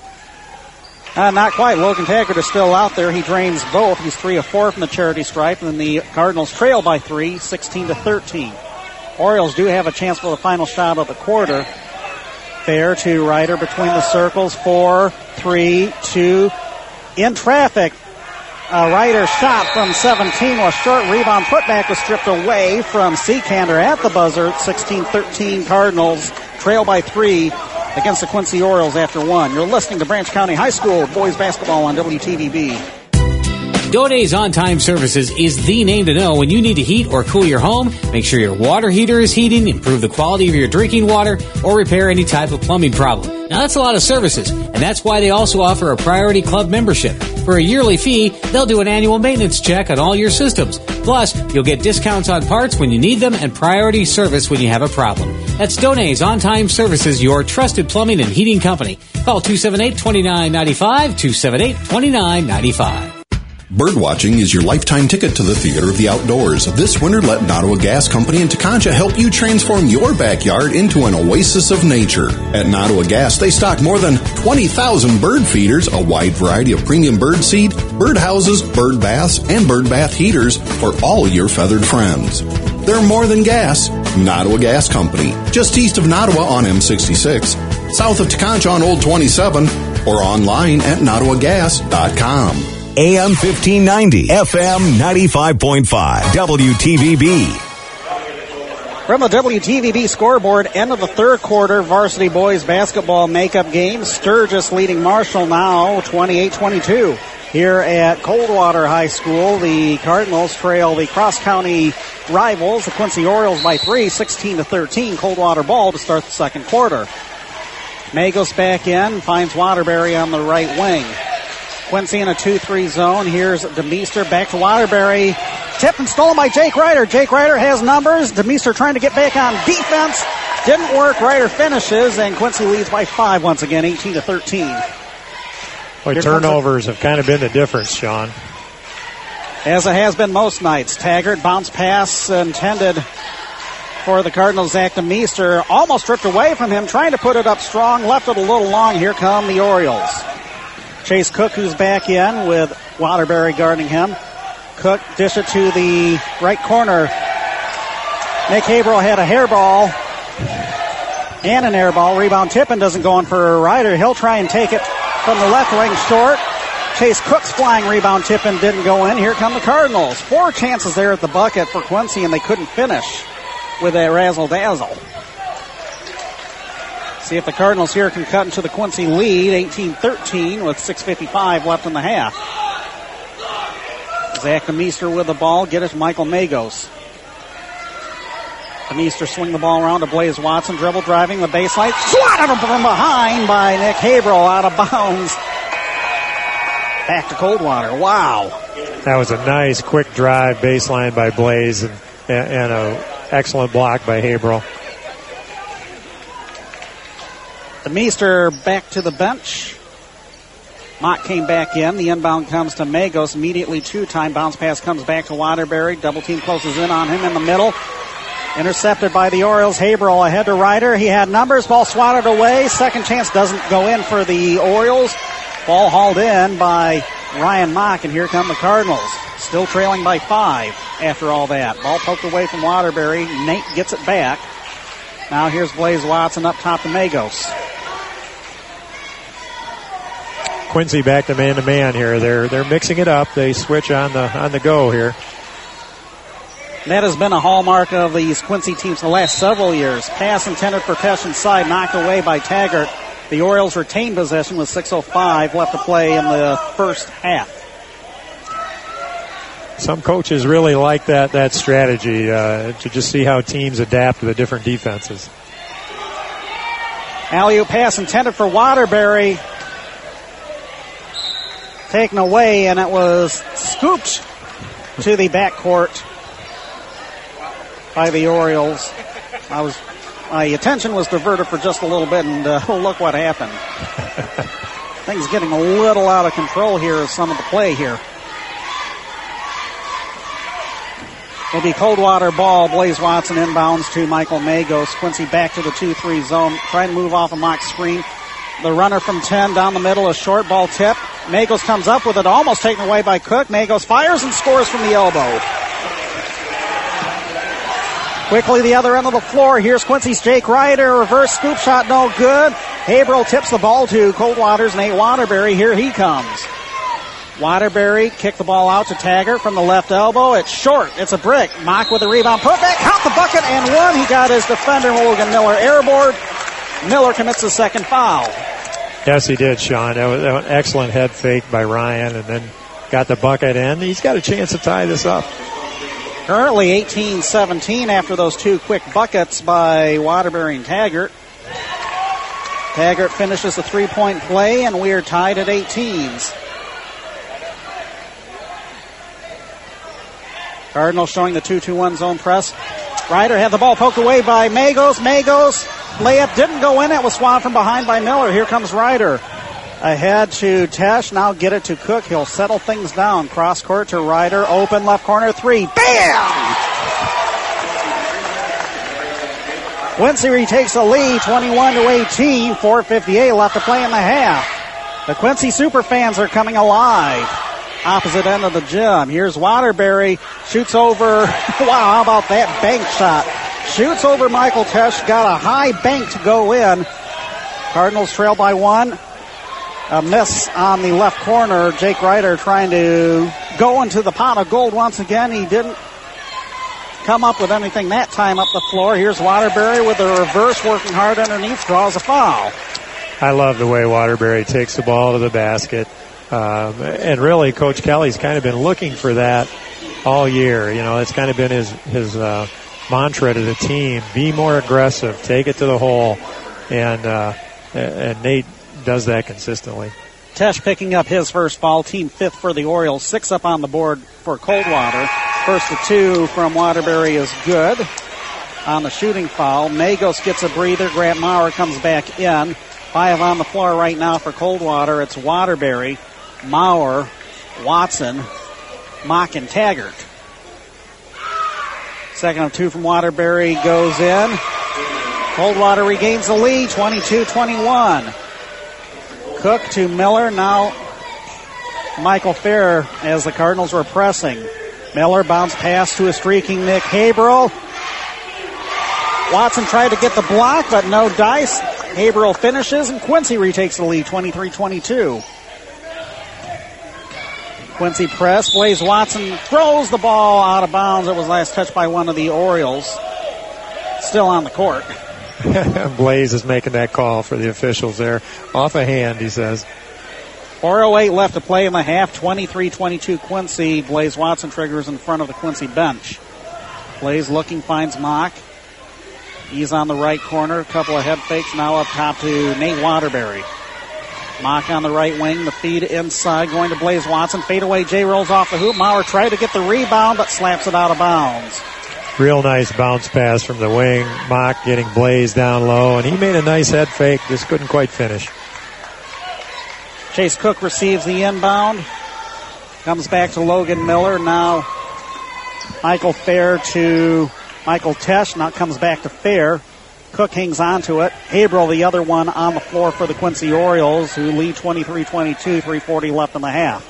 Uh, not quite. Logan Taggart is still out there. He drains both. He's three of four from the charity stripe, and the Cardinals trail by three, sixteen to thirteen. Orioles do have a chance for the final shot of the quarter. Fair to Ryder between the circles. Four, three, two. In traffic. Uh, Ryder's shot from seventeen was short. Rebound putback was stripped away from Seakander at the buzzer. sixteen thirteen Cardinals trail by three against the Quincy Orioles after one. You're listening to Branch County High School boys basketball on W T V B.
Donay's On-Time Services is the name to know when you need to heat or cool your home, make sure your water heater is heating, improve the quality of your drinking water, or repair any type of plumbing problem. Now, that's a lot of services, and that's why they also offer a Priority Club membership. For a yearly fee, they'll do an annual maintenance check on all your systems. Plus, you'll get discounts on parts when you need them and priority service when you have a problem. That's Donay's On-Time Services, your trusted plumbing and heating company. Call two seven eight, two nine nine five, two seven eight, two nine nine five.
Birdwatching is your lifetime ticket to the theater of the outdoors. This winter, let Nottawa Gas Company in Tekonsha help you transform your backyard into an oasis of nature. At Nottawa Gas, they stock more than twenty thousand bird feeders, a wide variety of premium bird seed, bird houses, bird baths, and bird bath heaters for all your feathered friends. They're more than gas. Nottawa Gas Company, just east of Nottawa on M sixty-six, south of Tekonsha on Old twenty-seven, or online at nottawa gas dot com.
A M fifteen ninety, F M ninety-five point five, W T V B.
From the W T V B scoreboard, end of the third quarter, varsity boys basketball makeup game. Sturgis leading Marshall now twenty-eight twenty-two. Here at Coldwater High School, the Cardinals trail the cross-county rivals, the Quincy Orioles, by three, sixteen to thirteen. Coldwater ball to start the second quarter. Magos back in, finds Waterbury on the right wing. Quincy in a two three zone. Here's DeMeester back to Waterbury. Tipped and stolen by Jake Ryder. Jake Ryder has numbers. DeMeester trying to get back on defense. Didn't work. Ryder finishes, and Quincy leads by five once again, eighteen to thirteen.
Boy, turnovers have kind of been the difference, Sean.
As it has been most nights. Taggart, bounce pass intended for the Cardinals. Zach DeMeester almost stripped away from him, trying to put it up strong. Left it a little long. Here come the Orioles. Chase Cook, who's back in with Waterbury guarding him. Cook dish it to the right corner. Nick Haverhill had a hairball and an air ball. Rebound Tippin doesn't go in for Ryder. He'll try and take it from the left wing short. Chase Cook's flying rebound Tippin didn't go in. Here come the Cardinals. Four chances there at the bucket for Quincy, and they couldn't finish with a razzle-dazzle. See if the Cardinals here can cut into the Quincy lead, eighteen thirteen, with six fifty-five left in the half. Zach DeMeester with the ball. Get it to Michael Magos. DeMeester swing the ball around to Blaze Watson. Dribble driving the baseline. Swatted from behind by Nick Haverhill, out of bounds. Back to Coldwater. Wow.
That was a nice quick drive baseline by Blaze, and, and an excellent block by Haverhill.
DeMeester back to the bench. Mott came back in. The inbound comes to Magos. Immediately two-time bounce pass comes back to Waterbury. Double team closes in on him in the middle. Intercepted by the Orioles. Haverhill ahead to Ryder. He had numbers. Ball swatted away. Second chance doesn't go in for the Orioles. Ball hauled in by Ryan Mock, and here come the Cardinals. Still trailing by five after all that. Ball poked away from Waterbury. Nate gets it back. Now here's Blaze Watson up top to Magos.
Quincy back to man-to-man here. They're they're mixing it up. They switch on the on the go here.
That has been a hallmark of these Quincy teams the last several years. Pass intended for Tesh inside, knocked away by Taggart. The Orioles retained possession with six oh five left to play in the first half.
Some coaches really like that that strategy uh, to just see how teams adapt to the different defenses.
Alley-oop pass intended for Waterbury. Taken away, and it was scooped to the backcourt by the Orioles. I was, my attention was diverted for just a little bit, and uh, oh, look what happened. Things getting a little out of control here as some of the play here. It'll be Coldwater ball. Blaze Watson inbounds to Michael Magos. Quincy back to the two three zone, trying to move off a mock screen. The runner from ten down the middle, a short ball tip. Magos comes up with it, almost taken away by Cook. Magos fires and scores from the elbow. Quickly the other end of the floor. Here's Quincy's Jake Ryder. Reverse scoop shot, no good. Haverhill tips the ball to Coldwater's Nate Waterbury. Here he comes. Waterbury kicked the ball out to Taggart from the left elbow. It's short. It's a brick. Mock with the rebound. Put back. Count the bucket and one. He got his defender, Logan Miller, airborne. Miller commits the second foul.
Yes, he did, Sean. That was, that was an excellent head fake by Ryan, and then got the bucket in. He's got a chance to tie this up.
Currently eighteen seventeen after those two quick buckets by Waterbury and Taggart. Taggart finishes the three-point play, and we are tied at eighteens. Cardinals showing the two two one zone press. Ryder had the ball poked away by Magos. Magos, layup didn't go in. It was swabbed from behind by Miller. Here comes Ryder. Ahead to Tesh. Now get it to Cook. He'll settle things down. Cross court to Ryder. Open left corner three. Bam! Quincy retakes the lead, twenty-one to eighteen. four fifty-eight left to play in the half. The Quincy Superfans are coming alive. Opposite end of the gym. Here's Waterbury. Shoots over. Wow, how about that bank shot? Shoots over Michael Tesh. Got a high bank to go in. Cardinals trail by one. A miss on the left corner. Jake Ryder trying to go into the pot of gold once again. He didn't come up with anything that time up the floor. Here's Waterbury with a reverse, working hard underneath, draws a foul.
I love the way Waterbury takes the ball to the basket. Um, and really, Coach Kelly's kind of been looking for that all year. You know, it's kind of been his, his uh, mantra to the team. Be more aggressive. Take it to the hole. And, uh, and Nate does that consistently.
Tesh picking up his first foul, team fifth for the Orioles, six up on the board for Coldwater. First to two from Waterbury is good on the shooting foul. Magos gets a breather. Grant Maurer comes back in. Five on the floor right now for Coldwater. It's Waterbury, Maurer, Watson, Mock, and Taggart. Second of two from Waterbury goes in. Coldwater regains the lead, twenty-two twenty-one. Cook to Miller. Now Michael Fair as the Cardinals were pressing. Miller bounce pass to a streaking Nick Haberl. Watson tried to get the block, but no dice. Haberl finishes, and Quincy retakes the lead, twenty-three twenty-two. Quincy press. Blaze Watson throws the ball out of bounds. It was last touched by one of the Orioles. Still on the court.
Blaze is making that call for the officials there. Off a hand, he says.
four oh eight left to play in the half. twenty-three twenty-two Quincy. Blaze Watson triggers in front of the Quincy bench. Blaze looking, finds Mock. He's on the right corner. A couple of head fakes. Now up top to Nate Waterbury. Mock on the right wing. The feed inside going to Blaze Watson. Fade away. Jay rolls off the hoop. Maurer tried to get the rebound, but slaps it out of bounds.
Real nice bounce pass from the wing. Mock getting Blaze down low, and he made a nice head fake. Just couldn't quite finish.
Chase Cook receives the inbound. Comes back to Logan Miller. Now Michael Fair to Michael Tesh. Now comes back to Fair. Cook hangs on to it. Haberl, the other one on the floor for the Quincy Orioles, who lead twenty-three twenty-two, three forty left in the half.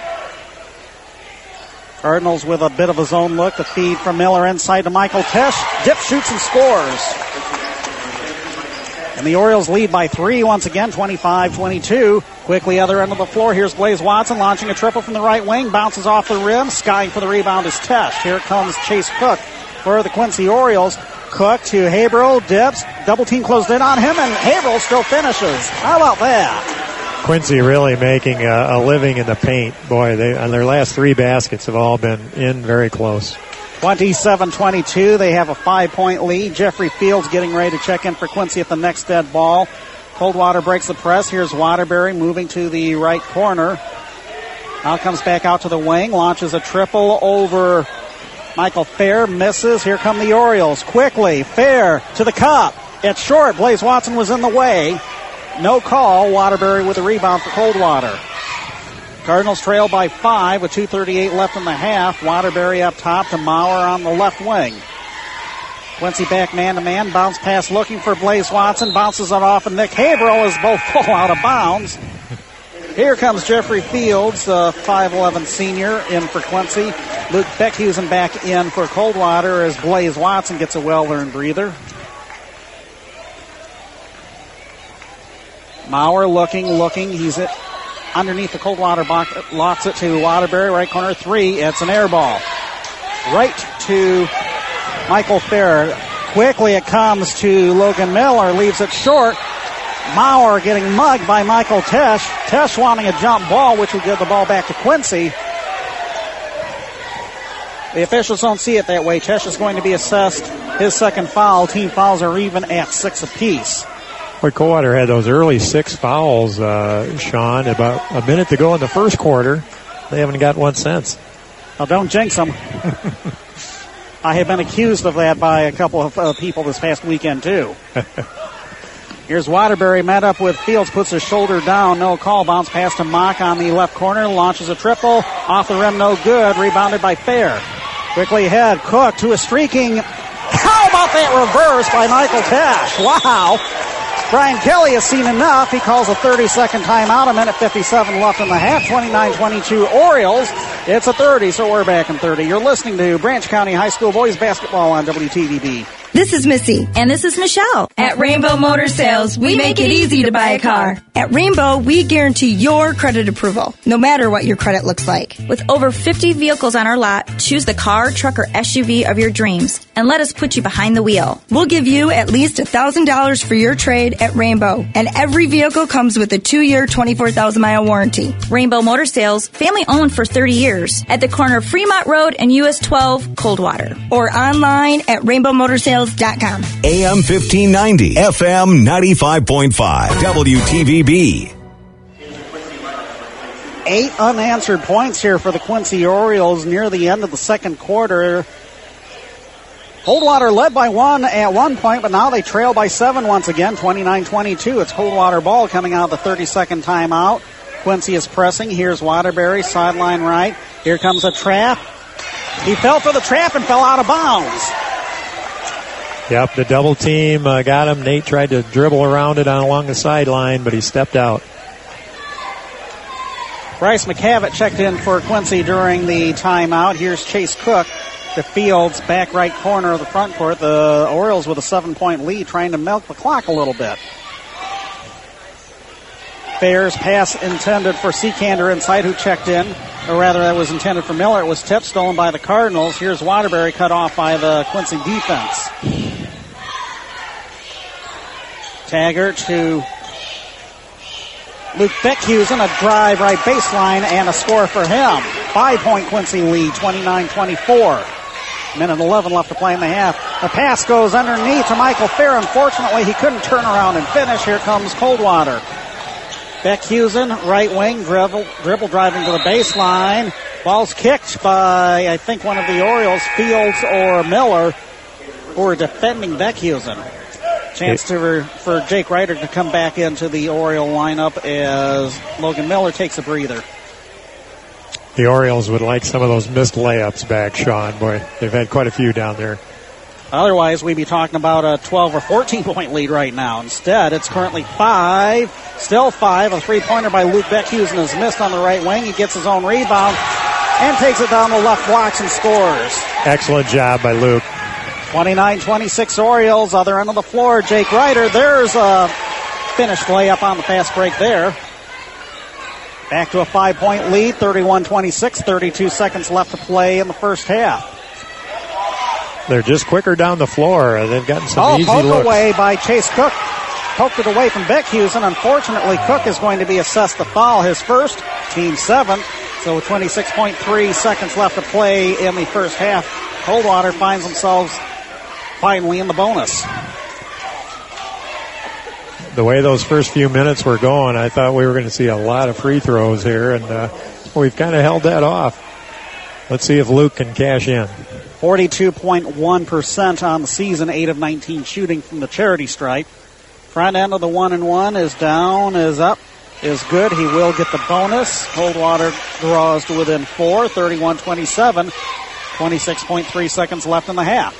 Cardinals with a bit of a zone look. The feed from Miller inside to Michael Tesh. Dip, shoots, and scores. And the Orioles lead by three once again, twenty-five twenty-two. Quickly, other end of the floor. Here's Blaze Watson launching a triple from the right wing. Bounces off the rim. Skying for the rebound is Tesh. Here comes Chase Cook for the Quincy Orioles. Cook to Haverhill. Dips. Double team closed in on him, and Haverhill still finishes. How about that?
Quincy really making a, a living in the paint. Boy, they, and their last three baskets have all been in very close.
twenty-seven twenty-two. They have a five-point lead. Jeffrey Fields getting ready to check in for Quincy at the next dead ball. Coldwater breaks the press. Here's Waterbury moving to the right corner. Now comes back out to the wing. Launches a triple over Michael Fair. Misses. Here come the Orioles. Quickly. Fair to the cup. It's short. Blaze Watson was in the way. No call. Waterbury with a rebound for Coldwater. Cardinals trail by five with two thirty-eight left in the half. Waterbury up top to Maurer on the left wing. Quincy back man-to-man. Bounce pass looking for Blaze Watson. Bounces it off, and Nick Haverhill is both full out of bounds. Here comes Jeffrey Fields, the five eleven senior, in for Quincy. Luke Beckhusen back in for Coldwater as Blaze Watson gets a well-earned breather. Maurer looking, looking. He's at underneath the Coldwater box, locks it to Waterbury, right corner three. It's an air ball. Right to Michael Fair. Quickly it comes to Logan Miller, leaves it short. Maurer getting mugged by Michael Tesh. Tesh wanting a jump ball, which would give the ball back to Quincy. The officials don't see it that way. Tesh is going to be assessed his second foul. Team fouls are even at six apiece.
Boy, Coldwater had those early six fouls, uh, Sean, about a minute to go in the first quarter. They haven't got one since.
Well, don't jinx them. I have been accused of that by a couple of uh, people this past weekend, too. Here's Waterbury met up with Fields, puts his shoulder down, no call. Bounce pass to Mock on the left corner, launches a triple. Off the rim, no good. Rebounded by Fair. Quickly ahead, Cook to a streaking. How about that reverse by Michael Tesh? Wow. Brian Kelly has seen enough. He calls a thirty-second timeout. A minute fifty-seven left in the half. twenty-nine twenty-two Orioles. It's a thirty, so we're back in thirty. You're listening to Branch County High School Boys Basketball on W T V B.
This is Missy. And this is Michelle. At Rainbow Motor Sales, we make it easy to buy a car. At Rainbow, we guarantee your credit approval, no matter what your credit looks like.
With over fifty vehicles on our lot, choose the car, truck, or S U V of your dreams, and let us put you behind the wheel.
We'll give you at least one thousand dollars for your trade at Rainbow, and every vehicle comes with a two-year, twenty-four thousand mile warranty.
Rainbow Motor Sales, family-owned for thirty years, at the corner of Fremont Road and U S twelve, Coldwater.
Or online at rainbow motor sales dot com.
A M fifteen ninety, F M ninety-five point five, W T V B.
Eight unanswered points here for the Quincy Orioles near the end of the second quarter. Coldwater led by one at one point, but now they trail by seven once again, twenty-nine twenty-two. It's Coldwater ball coming out of the thirty-second timeout. Quincy is pressing. Here's Waterbury, sideline right. Here comes a trap. He fell for the trap and fell out of bounds.
Yep, the double team uh, got him. Nate tried to dribble around it on along the sideline, but he stepped out.
Bryce McCavitt checked in for Quincy during the timeout. Here's Chase Cook to Fields, back right corner of the front court. The Orioles with a seven-point lead, trying to milk the clock a little bit. Fair's pass intended for Seekander inside, who checked in. Or rather, that was intended for Miller. It was tipped, stolen by the Cardinals. Here's Waterbury, cut off by the Quincy defense. Taggart to Luke Beckhusen, a drive right baseline, and a score for him. Five-point Quincy lead, twenty-nine twenty-four. Minute eleven left to play in the half. The pass goes underneath to Michael Fair. Unfortunately, he couldn't turn around and finish. Here comes Coldwater. Beckhusen, right wing, dribble, dribble driving to the baseline. Ball's kicked by, I think, one of the Orioles, Fields or Miller, who are defending Beckhusen. Chance to for Jake Ryder to come back into the Oriole lineup as Logan Miller takes a breather.
The Orioles would like some of those missed layups back, Sean. Boy, they've had quite a few down there.
Otherwise, we'd be talking about a twelve or fourteen-point lead right now. Instead, it's currently five, still five. A three-pointer by Luke Beckhusen is missed on the right wing. He gets his own rebound and takes it down the left blocks and scores.
Excellent job by Luke.
twenty-nine twenty-six Orioles, other end of the floor, Jake Ryder. There's a finished layup on the fast break there. Back to a five-point lead, thirty-one twenty-six, thirty-two seconds left to play in the first half.
They're just quicker down the floor. They've gotten some
oh,
easy
poked
looks.
away by Chase Cook. Poked it away from Beckhusen. Unfortunately, Cook is going to be assessed the foul, his first, team seventh. So with twenty-six point three seconds left to play in the first half, Coldwater finds themselves finally in the bonus.
The way those first few minutes were going, I thought we were going to see a lot of free throws here, and uh, we've kind of held that off. Let's see if Luke can cash in.
forty-two point one percent on the season, eight of nineteen shooting from the charity stripe. Front end of the one and one is down, is up, is good. He will get the bonus. Coldwater draws to within four, thirty-one twenty-seven. twenty-six point three seconds left in the half.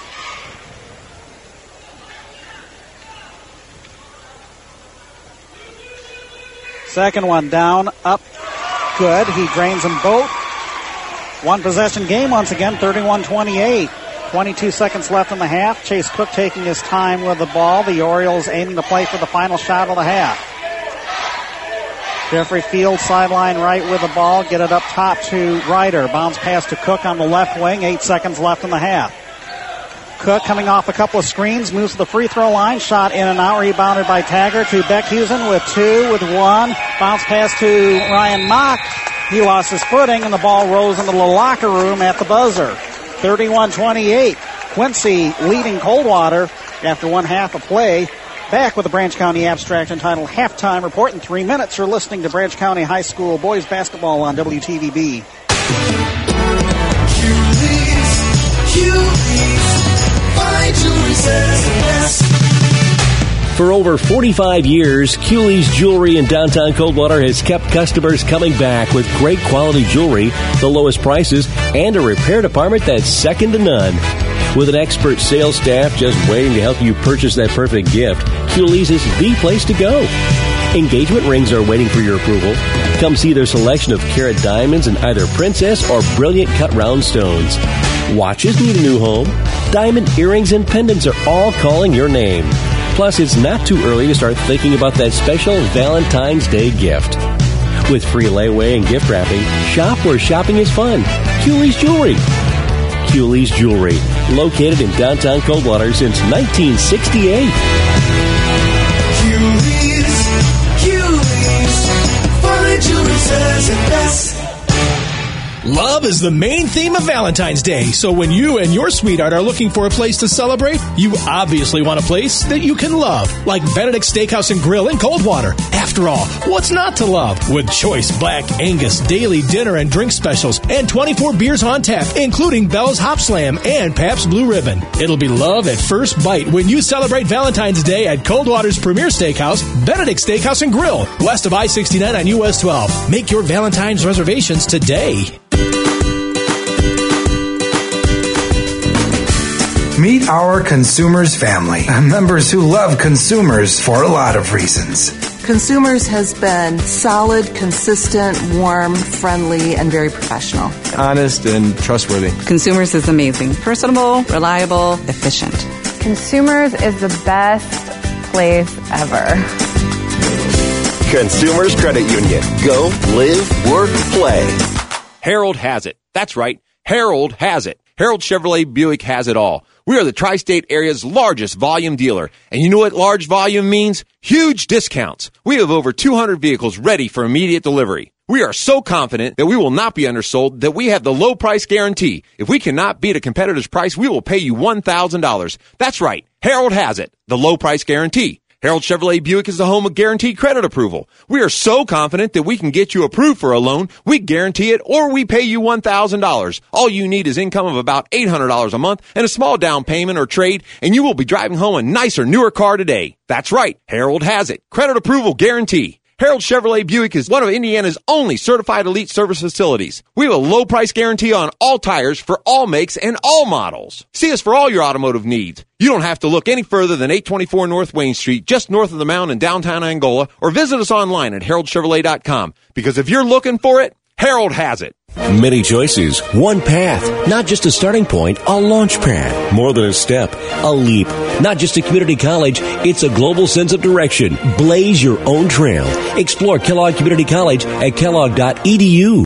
Second one down, up, good. He drains them both. One possession game once again, thirty-one twenty-eight. twenty-two seconds left in the half. Chase Cook taking his time with the ball. The Orioles aiming to play for the final shot of the half. Jeffrey Fields, sideline right with the ball. Get it up top to Ryder. Bounce pass to Cook on the left wing. Eight seconds left in the half. Cook coming off a couple of screens, moves to the free throw line. Shot in and out, rebounded by Taggart to Beckhusen with two, with one. Bounce pass to Ryan Mock. He lost his footing, and the ball rolls into the locker room at the buzzer. thirty-one twenty-eight. Quincy leading Coldwater after one half of play. Back with the Branch County Abstract entitled Halftime Report in three minutes. You're listening to Branch County High School boys basketball on W T V B.
For over forty-five years, Cooley's Jewelry in downtown Coldwater has kept customers coming back with great quality jewelry, the lowest prices, and a repair department that's second to none. With an expert sales staff just waiting to help you purchase that perfect gift, Cooley's is the place to go. Engagement rings are waiting for your approval. Come see their selection of carat diamonds in either princess or brilliant cut round stones. Watches need a new home. Diamond earrings and pendants are all calling your name. Plus, it's not too early to start thinking about that special Valentine's Day gift. With free layaway and gift wrapping, shop where shopping is fun. Cooley's Jewelry. Cooley's Jewelry, located in downtown Coldwater since nineteen sixty-eight.
Cooley's, Cooley's, fine jewelry says it best.
Love is the main theme of Valentine's Day, so when you and your sweetheart are looking for a place to celebrate, you obviously want a place that you can love, like Benedict Steakhouse and Grill in Coldwater. After all, what's not to love? With choice Black Angus daily dinner and drink specials and twenty-four beers on tap, including Bell's Hop Slam and Pabst Blue Ribbon. It'll be love at first bite when you celebrate Valentine's Day at Coldwater's premier steakhouse, Benedict Steakhouse and Grill, west of I sixty-nine on U S twelve. Make your Valentine's reservations today.
Meet our Consumers family, members who love Consumers for a lot of reasons.
Consumers has been solid, consistent, warm, friendly, and very professional.
Honest and trustworthy.
Consumers is amazing. Personable, reliable, efficient.
Consumers is the best place ever.
Consumers Credit Union. Go, live, work, play.
Harold has it. That's right. Harold has it. Harold Chevrolet Buick has it all. We are the tri-state area's largest volume dealer. And you know what large volume means? Huge discounts. We have over two hundred vehicles ready for immediate delivery. We are so confident that we will not be undersold that we have the low price guarantee. If we cannot beat a competitor's price, we will pay you one thousand dollars. That's right. Harold has it. The low price guarantee. Harold Chevrolet Buick is the home of guaranteed credit approval. We are so confident that we can get you approved for a loan, we guarantee it, or we pay you one thousand dollars. All you need is income of about eight hundred dollars a month and a small down payment or trade, and you will be driving home a nicer, newer car today. That's right. Harold has it. Credit approval guarantee. Harold Chevrolet Buick is one of Indiana's only certified elite service facilities. We have a low price guarantee on all tires for all makes and all models. See us for all your automotive needs. You don't have to look any further than eight twenty-four North Wayne Street, just north of the mountain in downtown Angola, or visit us online at harold chevrolet dot com. Because if you're looking for it, Harold has it.
Many choices, one path, not just a starting point, a launch pad. More than a step, a leap. Not just a community college, it's a global sense of direction. Blaze your own trail. Explore Kellogg Community College at kellogg dot e d u.